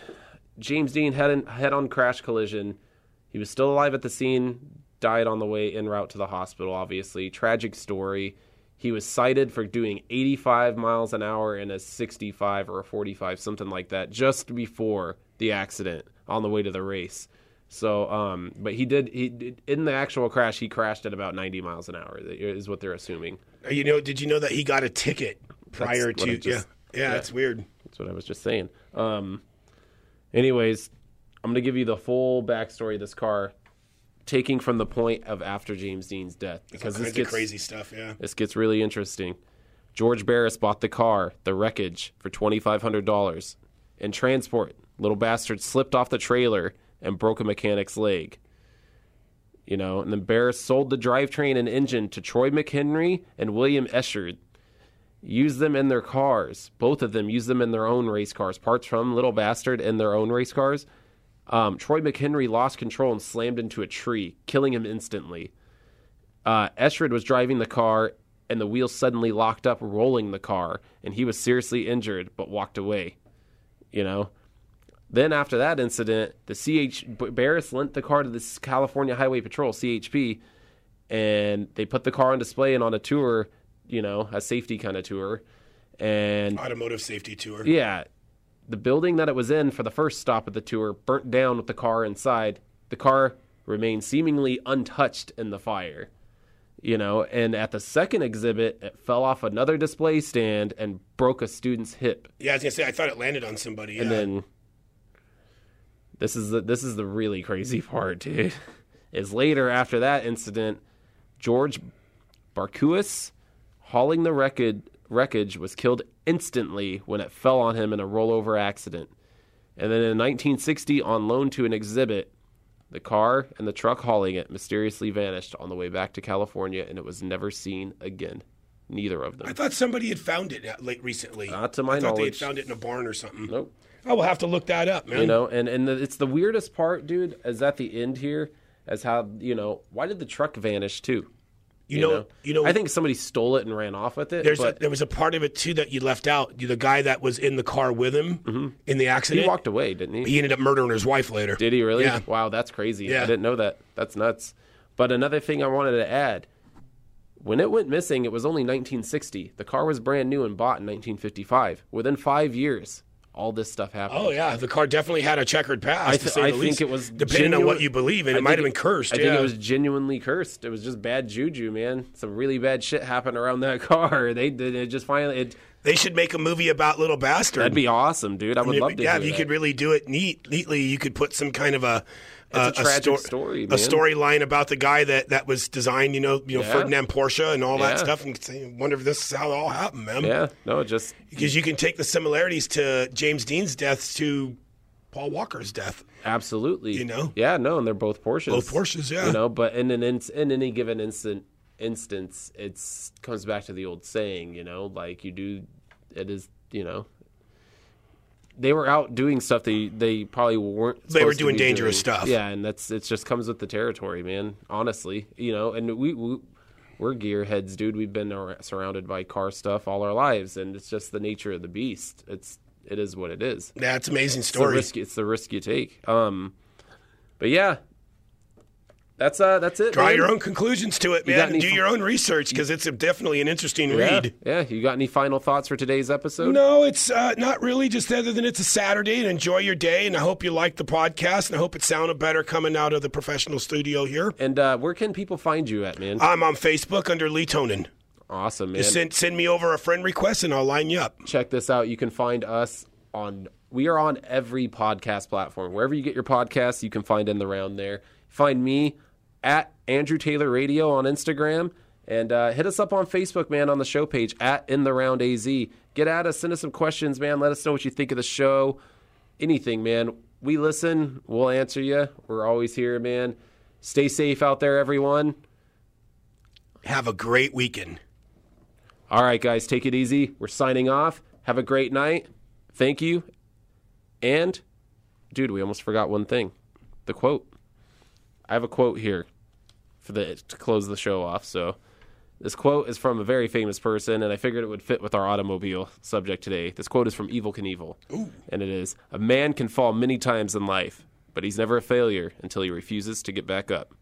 James Dean had an head-on crash collision. He was still alive at the scene, died on the way en route to the hospital, obviously. Tragic story. He was cited for doing eighty-five miles an hour in a sixty-five or a forty-five, something like that, just before the accident on the way to the race. So, um, but he did, he did, in the actual crash, he crashed at about ninety miles an hour, is what they're assuming. You know, did you know that he got a ticket prior That's what I to? just- yeah, yeah, yeah. it's weird. That's what I was just saying. Um, anyways, I'm going to give you the full backstory of this car, taking from the point of after James Dean's death. Because All this kinds gets, of crazy stuff. Yeah. this gets really interesting. George Barris bought the car, the wreckage, for twenty-five hundred dollars. In transport, Little Bastard slipped off the trailer and broke a mechanic's leg. You know, and then Barris sold the drivetrain and engine to Troy McHenry and William Eschard. Used them in their cars. Both of them used them in their own race cars. Parts from Little Bastard in their own race cars. Um, Troy McHenry lost control and slammed into a tree, killing him instantly. Uh, Eschard was driving the car, and the wheels suddenly locked up, rolling the car, and he was seriously injured, but walked away. You know? Then after that incident, the C H Barris lent the car to the California Highway Patrol, C H P, and they put the car on display and on a tour, you know, a safety kind of tour. And automotive safety tour. Yeah. The building that it was in for the first stop of the tour burnt down with the car inside. The car remained seemingly untouched in the fire. You know, and at the second exhibit, it fell off another display stand and broke a student's hip. Yeah, I was going to say, I thought it landed on somebody. Yeah. And then... This is the this is the really crazy part, dude. Is later after that incident, George Barkuis, hauling the wreckage, wreckage, was killed instantly when it fell on him in a rollover accident. And then in nineteen sixty, on loan to an exhibit, the car and the truck hauling it mysteriously vanished on the way back to California, and it was never seen again. Neither of them. I thought somebody had found it late recently. Not to my I thought knowledge. they had found it in a barn or something. Nope. Oh, we'll have to look that up, man. You know, and, and the, it's the weirdest part, dude, is at the end here, as how, you know, why did the truck vanish too? You, you know, know, you know, I think somebody stole it and ran off with it. There's but a, there was a part of it too that you left out. The guy that was in the car with him mm-hmm. in the accident. He walked away, didn't he? He ended up murdering his wife later. Did he really? Yeah. Wow, that's crazy. Yeah. I didn't know that. That's nuts. But another thing I wanted to add, when it went missing, it was only nineteen sixty. The car was brand new and bought in nineteen fifty-five. Within five years, all this stuff happened. Oh yeah, the car definitely had a checkered past. I, th- to say I the think least. it was depending genu- on what you believe in. It I might have think been cursed. I yeah. think it was genuinely cursed. It was just bad juju, man. Some really bad shit happened around that car. They did it. Just finally. It, They should make a movie about Little Bastard. That'd be awesome, dude. I would it, love to. Yeah, do if you that. could really do it neat, neatly, you could put some kind of a. It's a, a tragic sto- story, man. A storyline about the guy that, that was designed, you know, you know, yeah. Ferdinand Porsche and all yeah. that stuff, and say, wonder if this is how it all happened, man. Yeah, no, just because you can take the similarities to James Dean's death to Paul Walker's death. Absolutely, you know. Yeah, no, and they're both Porsches. Both Porsches, yeah. You know, but in an in, in any given instant instance, it's comes back to the old saying, you know, like you do, it is, you know. They were out doing stuff they they probably weren't. They were supposed to doing be dangerous doing. stuff. Yeah, and that's it. Just comes with the territory, man. Honestly, you know, and we, we we're gearheads, dude. We've been ar- surrounded by car stuff all our lives, and it's just the nature of the beast. It's it is what it is. Yeah, it's an amazing It's story. the risk. It's the risk you take. Um, but yeah. That's uh, that's it. Draw man. your own conclusions to it, You got man. any Do f- your own research because it's a, definitely an interesting Yeah, read. yeah. You got any final thoughts for today's episode? No, it's uh, not really. Just other than it's a Saturday, and enjoy your day. And I hope you liked the podcast, and I hope it sounded better coming out of the professional studio here. And uh, where can people find you at, man? I'm on Facebook under Lee Tonin. Awesome, man. Just send send me over a friend request, and I'll line you up. Check this out. You can find us on. We are on every podcast platform. Wherever you get your podcasts, you can find In the Round there. Find me at Andrew Taylor Radio on Instagram, and uh, hit us up on Facebook, man, on the show page at In the Round A Z. Get at us, send us some questions, man. Let us know what you think of the show. Anything, man. We listen. We'll answer you. We're always here, man. Stay safe out there, everyone. Have a great weekend. All right, guys, take it easy. We're signing off. Have a great night. Thank you. And, dude, we almost forgot one thing. The quote. I have a quote here for the to close the show off. So this quote is from a very famous person, and I figured it would fit with our automobile subject today. This quote is from Evel Knievel. Ooh. And it is, "A man can fall many times in life, but he's never a failure until he refuses to get back up."